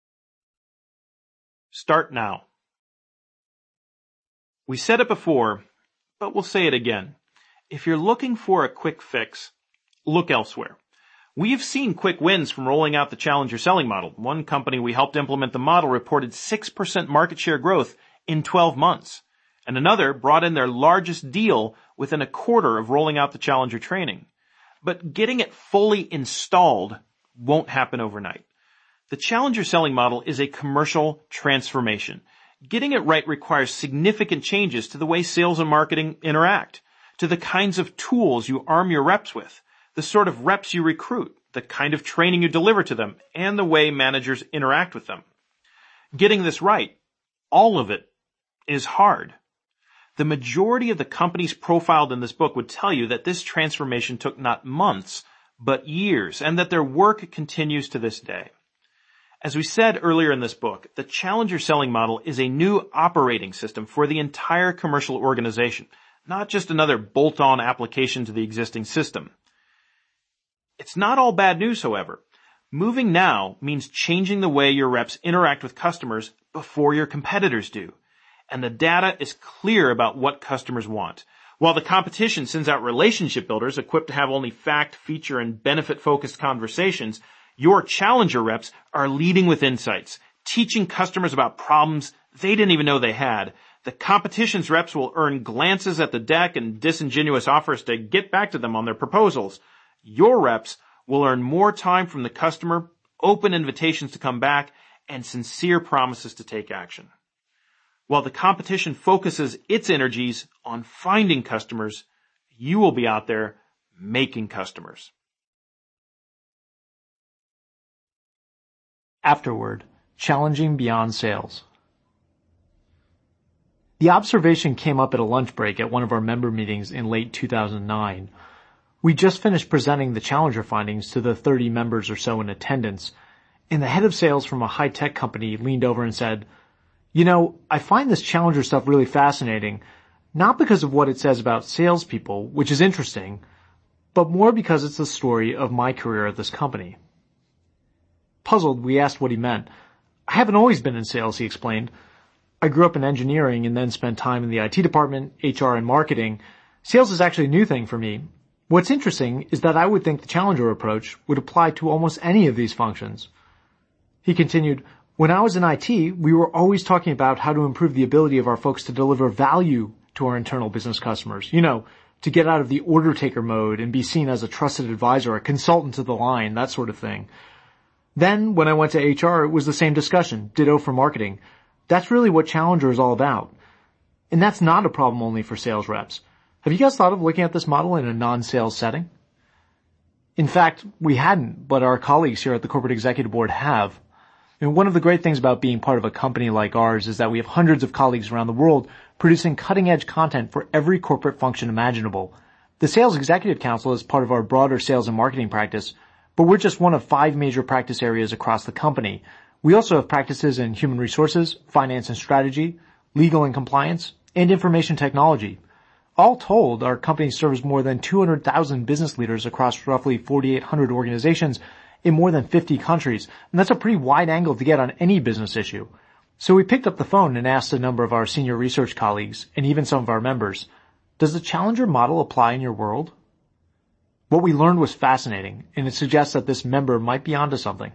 Start now. We said it before, but we'll say it again. If you're looking for a quick fix, look elsewhere. We've seen quick wins from rolling out the challenger selling model. One company we helped implement the model reported 6% market share growth in 12 months. And another brought in their largest deal within a quarter of rolling out the challenger training. But getting it fully installed won't happen overnight. The challenger selling model is a commercial transformation. Getting it right requires significant changes to the way sales and marketing interact, to the kinds of tools you arm your reps with, the sort of reps you recruit, the kind of training you deliver to them, and the way managers interact with them. Getting this right, all of it, is hard. The majority of the companies profiled in this book would tell you that this transformation took not months, but years, and that their work continues to this day. As we said earlier in this book, the challenger selling model is a new operating system for the entire commercial organization, not just another bolt-on application to the existing system. It's not all bad news, however. Moving now means changing the way your reps interact with customers before your competitors do. And the data is clear about what customers want. While the competition sends out relationship builders equipped to have only fact, feature, and benefit-focused conversations, your challenger reps are leading with insights, teaching customers about problems they didn't even know they had. The competition's reps will earn glances at the deck and disingenuous offers to get back to them on their proposals. Your reps will earn more time from the customer, open invitations to come back, and sincere promises to take action. While the competition focuses its energies on finding customers, you will be out there making customers. Afterward, challenging beyond sales. The observation came up at a lunch break at one of our member meetings in late 2009. We just finished presenting the challenger findings to the 30 members or so in attendance, and the head of sales from a high-tech company leaned over and said, "You know, I find this challenger stuff really fascinating, not because of what it says about salespeople, which is interesting, but more because it's the story of my career at this company." Puzzled, we asked what he meant. "I haven't always been in sales," he explained. "I grew up in engineering and then spent time in the IT department, HR, and marketing. Sales is actually a new thing for me. What's interesting is that I would think the challenger approach would apply to almost any of these functions." He continued, "When I was in IT, we were always talking about how to improve the ability of our folks to deliver value to our internal business customers. You know, to get out of the order taker mode and be seen as a trusted advisor, a consultant to the line, that sort of thing. Then, when I went to HR, it was the same discussion, ditto for marketing. That's really what Challenger is all about. And that's not a problem only for sales reps. Have you guys thought of looking at this model in a non-sales setting?" In fact, we hadn't, but our colleagues here at the Corporate Executive Board have. And one of the great things about being part of a company like ours is that we have hundreds of colleagues around the world producing cutting-edge content for every corporate function imaginable. The Sales Executive Council is part of our broader sales and marketing practice, but we're just one of 5 major practice areas across the company. We also have practices in human resources, finance and strategy, legal and compliance, and information technology. All told, our company serves more than 200,000 business leaders across roughly 4,800 organizations in more than 50 countries, and that's a pretty wide angle to get on any business issue. So we picked up the phone and asked a number of our senior research colleagues, and even some of our members, does the Challenger model apply in your world? What we learned was fascinating, and it suggests that this member might be onto something.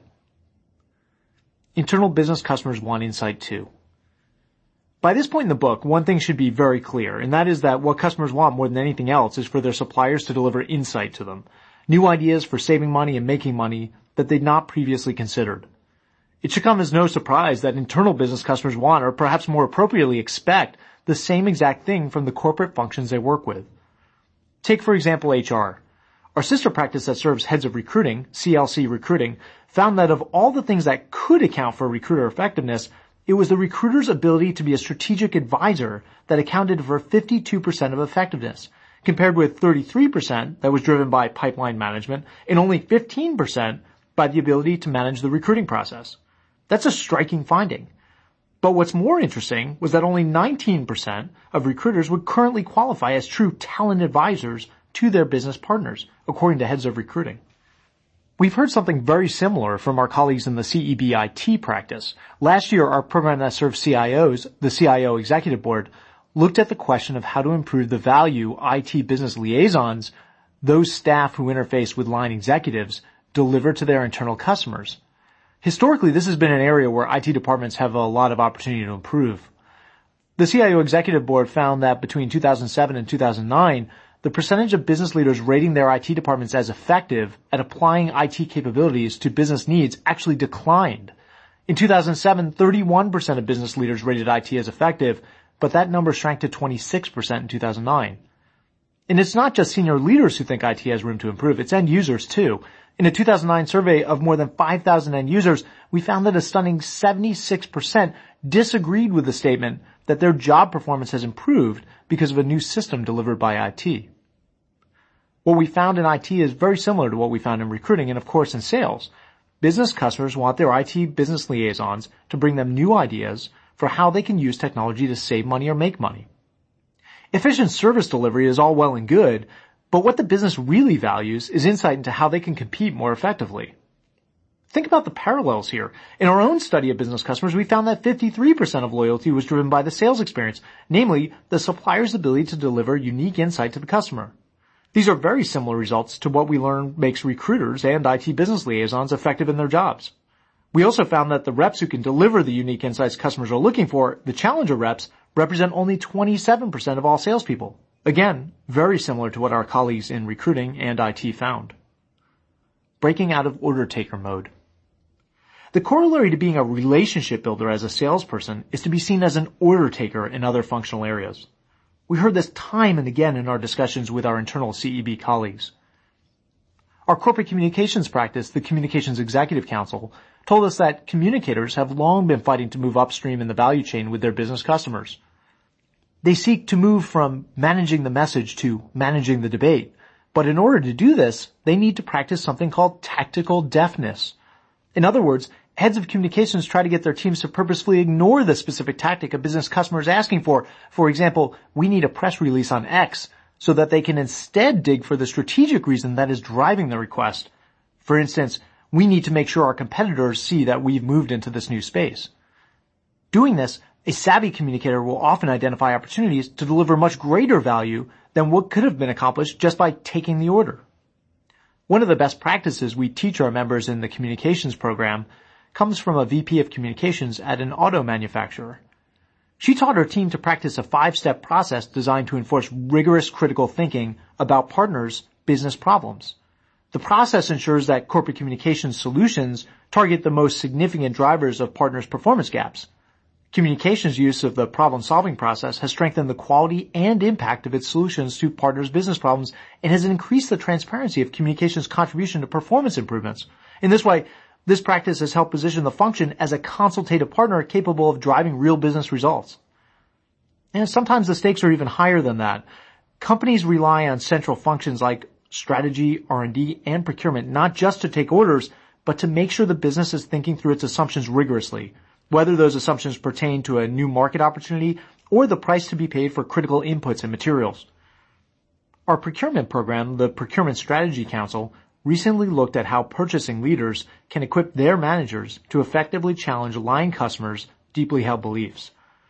Internal business customers want insight too. By this point in the book, one thing should be very clear, and that is that what customers want more than anything else is for their suppliers to deliver insight to them, new ideas for saving money and making money that they'd not previously considered. It should come as no surprise that internal business customers want, or perhaps more appropriately expect, the same exact thing from the corporate functions they work with. Take, for example, HR. Our sister practice that serves heads of recruiting, CLC Recruiting, found that of all the things that could account for recruiter effectiveness, it was the recruiter's ability to be a strategic advisor that accounted for 52% of effectiveness, compared with 33% that was driven by pipeline management and only 15% by the ability to manage the recruiting process. That's a striking finding. But what's more interesting was that only 19% of recruiters would currently qualify as true talent advisors to their business partners, according to heads of recruiting. We've heard something very similar from our colleagues in the CEBIT practice. Last year, our program that serves CIOs, the CIO Executive Board, looked at the question of how to improve the value IT business liaisons, those staff who interface with line executives, deliver to their internal customers. Historically, this has been an area where IT departments have a lot of opportunity to improve. The CIO Executive Board found that between 2007 and 2009, the percentage of business leaders rating their IT departments as effective at applying IT capabilities to business needs actually declined. In 2007, 31% of business leaders rated IT as effective, but that number shrank to 26% in 2009. And it's not just senior leaders who think IT has room to improve, it's end users too. In a 2009 survey of more than 5,000 end users, we found that a stunning 76% disagreed with the statement that their job performance has improved because of a new system delivered by IT. What we found in IT is very similar to what we found in recruiting and, of course, in sales. Business customers want their IT business liaisons to bring them new ideas for how they can use technology to save money or make money. Efficient service delivery is all well and good, but what the business really values is insight into how they can compete more effectively. Think about the parallels here. In our own study of business customers, we found that 53% of loyalty was driven by the sales experience, namely the supplier's ability to deliver unique insight to the customer. These are very similar results to what we learn makes recruiters and IT business liaisons effective in their jobs. We also found that the reps who can deliver the unique insights customers are looking for, the challenger reps, represent only 27% of all salespeople. Again, very similar to what our colleagues in recruiting and IT found. Breaking out of order taker mode. The corollary to being a relationship builder as a salesperson is to be seen as an order taker in other functional areas. We heard this time and again in our discussions with our internal CEB colleagues. Our corporate communications practice, the Communications Executive Council, told us that communicators have long been fighting to move upstream in the value chain with their business customers. They seek to move from managing the message to managing the debate. But in order to do this, they need to practice something called tactical deafness. In other words, heads of communications try to get their teams to purposefully ignore the specific tactic a business customer is asking for. For example, we need a press release on X, so that they can instead dig for the strategic reason that is driving the request. For instance, we need to make sure our competitors see that we've moved into this new space. Doing this, a savvy communicator will often identify opportunities to deliver much greater value than what could have been accomplished just by taking the order. One of the best practices we teach our members in the communications program comes from a VP of communications at an auto manufacturer. She taught her team to practice a 5-step process designed to enforce rigorous critical thinking about partners' business problems. The process ensures that corporate communications solutions target the most significant drivers of partners' performance gaps. Communications use of the problem-solving process has strengthened the quality and impact of its solutions to partners' business problems and has increased the transparency of communications' contribution to performance improvements. In this way, this practice has helped position the function as a consultative partner capable of driving real business results. And sometimes the stakes are even higher than that. Companies rely on central functions like strategy, R&D, and procurement not just to take orders, but to make sure the business is thinking through its assumptions rigorously, whether those assumptions pertain to a new market opportunity or the price to be paid for critical inputs and materials. Our procurement program, the Procurement Strategy Council, recently looked at how purchasing leaders can equip their managers to effectively challenge line customers' deeply held beliefs.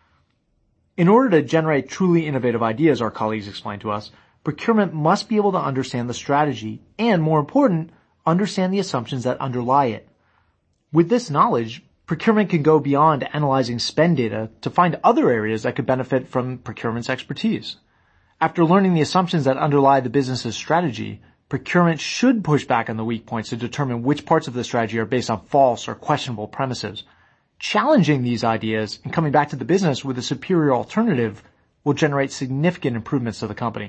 In order to generate truly innovative ideas, our colleagues explained to us, procurement must be able to understand the strategy and, more important, understand the assumptions that underlie it. With this knowledge, procurement can go beyond analyzing spend data to find other areas that could benefit from procurement's expertise. After learning the assumptions that underlie the business's strategy, procurement should push back on the weak points to determine which parts of the strategy are based on false or questionable premises. Challenging these ideas and coming back to the business with a superior alternative will generate significant improvements to the company.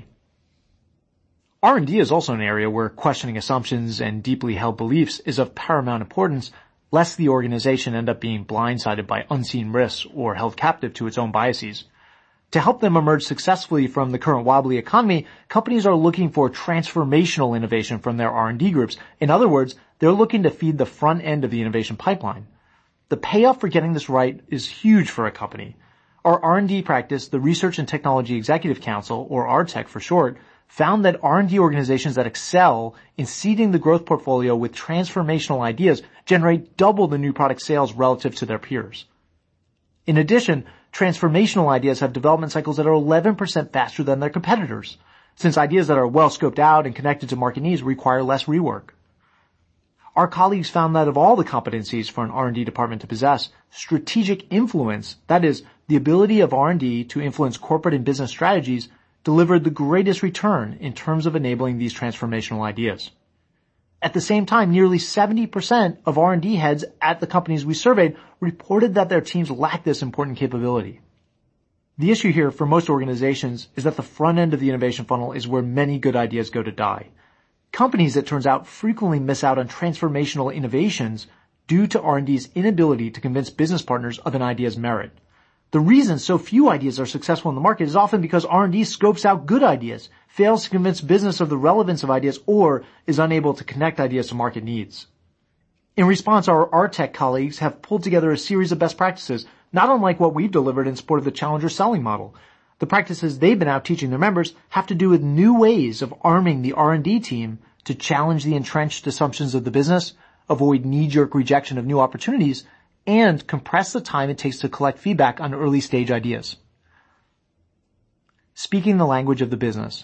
R&D is also an area where questioning assumptions and deeply held beliefs is of paramount importance, lest the organization end up being blindsided by unseen risks or held captive to its own biases. To help them emerge successfully from the current wobbly economy, companies are looking for transformational innovation from their R&D groups. In other words, they're looking to feed the front end of the innovation pipeline. The payoff for getting this right is huge for a company. Our R&D practice, the Research and Technology Executive Council, or RTEC for short, found that R&D organizations that excel in seeding the growth portfolio with transformational ideas generate double the new product sales relative to their peers. In addition, transformational ideas have development cycles that are 11% faster than their competitors, since ideas that are well scoped out and connected to market needs require less rework. Our colleagues found that of all the competencies for an R&D department to possess, strategic influence, that is, the ability of R&D to influence corporate and business strategies, delivered the greatest return in terms of enabling these transformational ideas. At the same time, nearly 70% of R&D heads at the companies we surveyed reported that their teams lacked this important capability. The issue here for most organizations is that the front end of the innovation funnel is where many good ideas go to die. Companies, it turns out, frequently miss out on transformational innovations due to R&D's inability to convince business partners of an idea's merit. The reason so few ideas are successful in the market is often because R&D scopes out good ideas, fails to convince business of the relevance of ideas, or is unable to connect ideas to market needs. In response, our R-Tech colleagues have pulled together a series of best practices, not unlike what we've delivered in support of the Challenger selling model. The practices they've been out teaching their members have to do with new ways of arming the R&D team to challenge the entrenched assumptions of the business, avoid knee-jerk rejection of new opportunities, and compress the time it takes to collect feedback on early-stage ideas. Speaking the language of the business.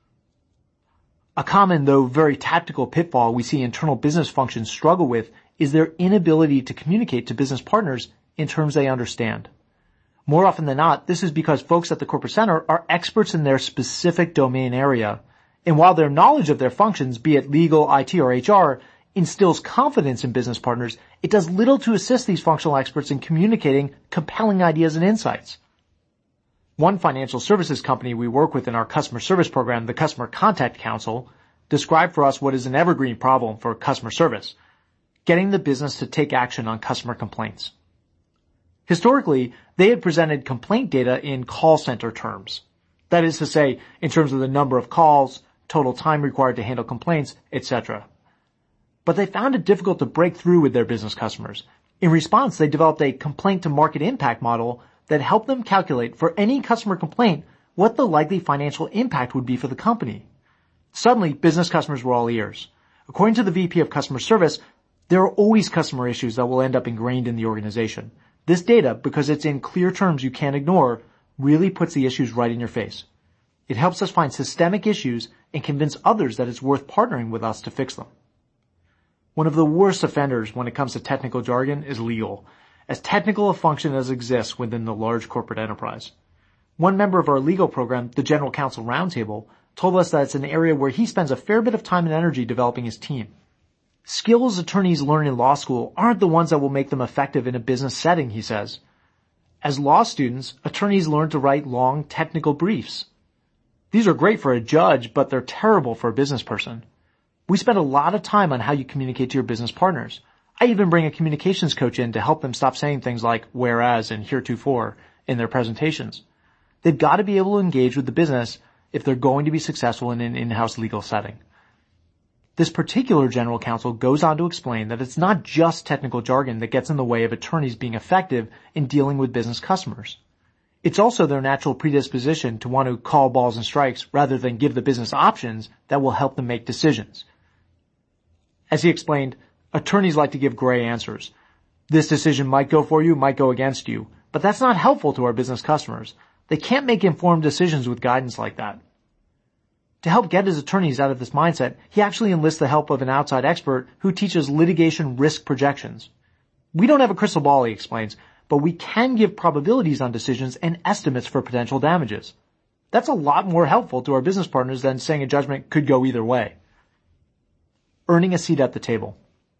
A common, though very tactical pitfall we see internal business functions struggle with is their inability to communicate to business partners in terms they understand. More often than not, this is because folks at the corporate center are experts in their specific domain area, and while their knowledge of their functions, be it legal, IT, or HR, instills confidence in business partners, it does little to assist these functional experts in communicating compelling ideas and insights. One financial services company we work with in our customer service program, the Customer Contact Council, described for us what is an evergreen problem for customer service: getting the business to take action on customer complaints. Historically, they had presented complaint data in call center terms. That is to say, in terms of the number of calls, total time required to handle complaints, etc. But they found it difficult to break through with their business customers. In response, they developed a complaint to market impact model that helped them calculate for any customer complaint what the likely financial impact would be for the company. Suddenly, business customers were all ears. According to the VP of Customer Service, there are always customer issues that will end up ingrained in the organization. This data, because it's in clear terms you can't ignore, really puts the issues right in your face. It helps us find systemic issues and convince others that it's worth partnering with us to fix them. One of the worst offenders when it comes to technical jargon is legal, as technical a function as exists within the large corporate enterprise. One member of our legal program, the General Counsel Roundtable, told us that it's an area where he spends a fair bit of time and energy developing his team. Skills attorneys learn in law school aren't the ones that will make them effective in a business setting, he says. As law students, attorneys learn to write long technical briefs. These are great for a judge, but they're terrible for a business person. We spend a lot of time on how you communicate to your business partners. I even bring a communications coach in to help them stop saying things like whereas and heretofore in their presentations. They've got to be able to engage with the business if they're going to be successful in an in-house legal setting. This particular general counsel goes on to explain that it's not just technical jargon that gets in the way of attorneys being effective in dealing with business customers. It's also their natural predisposition to want to call balls and strikes rather than give the business options that will help them make decisions. As he explained, attorneys like to give gray answers. This decision might go for you, might go against you, but that's not helpful to our business customers. They can't make informed decisions with guidance like that. To help get his attorneys out of this mindset, he actually enlists the help of an outside expert who teaches litigation risk projections. We don't have a crystal ball, he explains, but we can give probabilities on decisions and estimates for potential damages. That's a lot more helpful to our business partners than saying a judgment could go either way. Earning a seat at the table.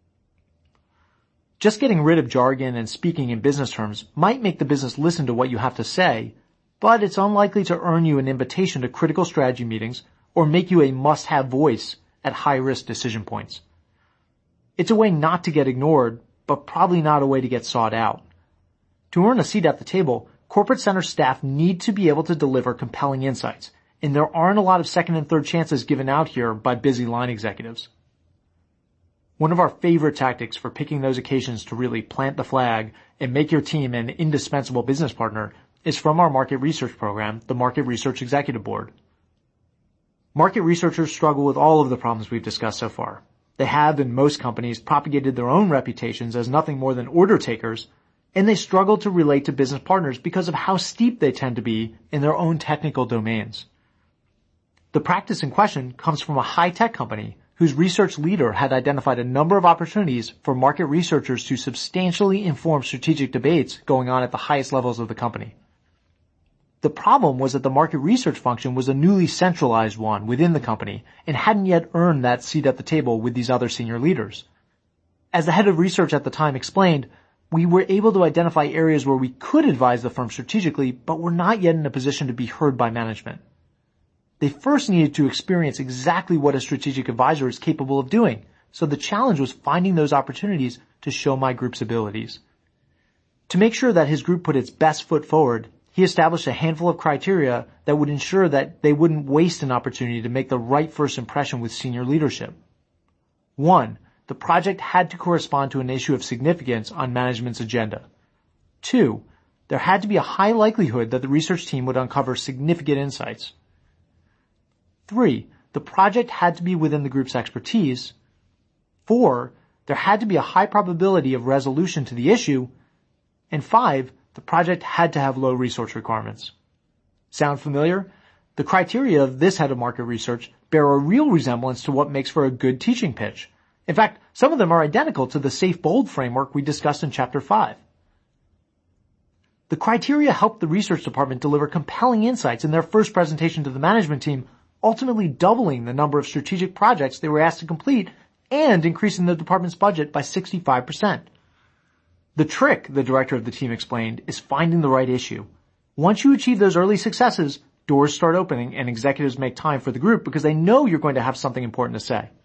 Just getting rid of jargon and speaking in business terms might make the business listen to what you have to say, but it's unlikely to earn you an invitation to critical strategy meetings or make you a must-have voice at high-risk decision points. It's a way not to get ignored, but probably not a way to get sought out. To earn a seat at the table, corporate center staff need to be able to deliver compelling insights, and there aren't a lot of second and third chances given out here by busy line executives. One of our favorite tactics for picking those occasions to really plant the flag and make your team an indispensable business partner is from our market research program, the Market Research Executive Board. Market researchers struggle with all of the problems we've discussed so far. They have, in most companies, propagated their own reputations as nothing more than order takers and they struggle to relate to business partners because of how steep they tend to be in their own technical domains. The practice in question comes from a high-tech company whose research leader had identified a number of opportunities for market researchers to substantially inform strategic debates going on at the highest levels of the company. The problem was that the market research function was a newly centralized one within the company and hadn't yet earned that seat at the table with these other senior leaders. As the head of research at the time explained, we were able to identify areas where we could advise the firm strategically, but were not yet in a position to be heard by management. They first needed to experience exactly what a strategic advisor is capable of doing, so the challenge was finding those opportunities to show my group's abilities. To make sure that his group put its best foot forward, he established a handful of criteria that would ensure that they wouldn't waste an opportunity to make the right first impression with senior leadership. 1. The project had to correspond to an issue of significance on management's agenda. 2. There had to be a high likelihood that the research team would uncover significant insights. 3. The project had to be within the group's expertise. 4. There had to be a high probability of resolution to the issue. And 5. The project had to have low resource requirements. Sound familiar? The criteria of this head of market research bear a real resemblance to what makes for a good teaching pitch. In fact, some of them are identical to the Safe Bold framework we discussed in Chapter 5. The criteria helped the research department deliver compelling insights in their first presentation to the management team, ultimately doubling the number of strategic projects they were asked to complete and increasing the department's budget by 65%. The trick, the director of the team explained, is finding the right issue. Once you achieve those early successes, doors start opening and executives make time for the group because they know you're going to have something important to say.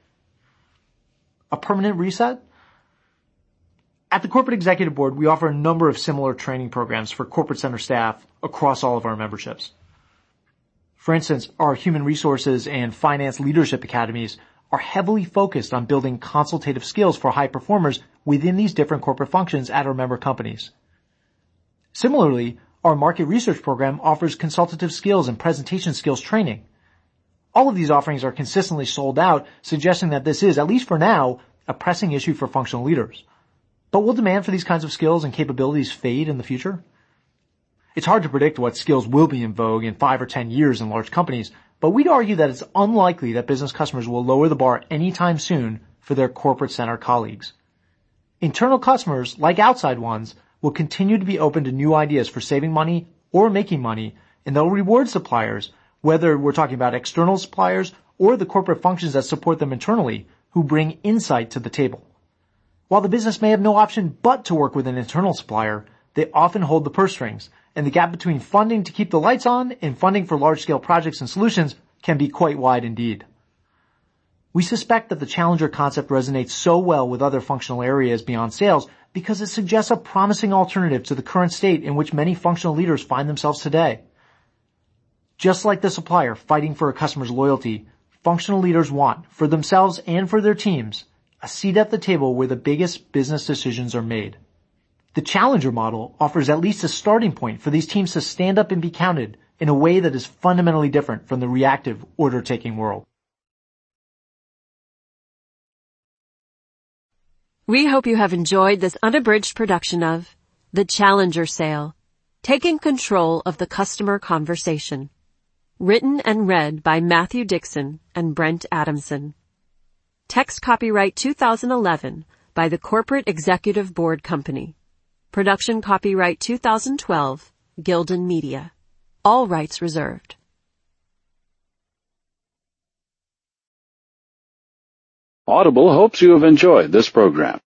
A permanent reset? At the Corporate Executive Board, we offer a number of similar training programs for corporate center staff across all of our memberships. For instance, our human resources and finance leadership academies are heavily focused on building consultative skills for high performers within these different corporate functions at our member companies. Similarly, our market research program offers consultative skills and presentation skills training. All of these offerings are consistently sold out, suggesting that this is, at least for now, a pressing issue for functional leaders. But will demand for these kinds of skills and capabilities fade in the future? It's hard to predict what skills will be in vogue in 5 or 10 years in large companies, but we'd argue that it's unlikely that business customers will lower the bar anytime soon for their corporate center colleagues. Internal customers, like outside ones, will continue to be open to new ideas for saving money or making money, and they'll reward suppliers, whether we're talking about external suppliers or the corporate functions that support them internally, who bring insight to the table. While the business may have no option but to work with an internal supplier, they often hold the purse strings, and the gap between funding to keep the lights on and funding for large-scale projects and solutions can be quite wide indeed. We suspect that the challenger concept resonates so well with other functional areas beyond sales because it suggests a promising alternative to the current state in which many functional leaders find themselves today. Just like the supplier fighting for a customer's loyalty, functional leaders want, for themselves and for their teams, a seat at the table where the biggest business decisions are made. The challenger model offers at least a starting point for these teams to stand up and be counted in a way that is fundamentally different from the reactive, order-taking world. We hope you have enjoyed this unabridged production of The Challenger Sale, Taking Control of the Customer Conversation. Written and read by Matthew Dixon and Brent Adamson. Text copyright 2011 by the Corporate Executive Board Company. Production copyright 2012, Gildan Media. All rights reserved. Audible hopes you have enjoyed this program.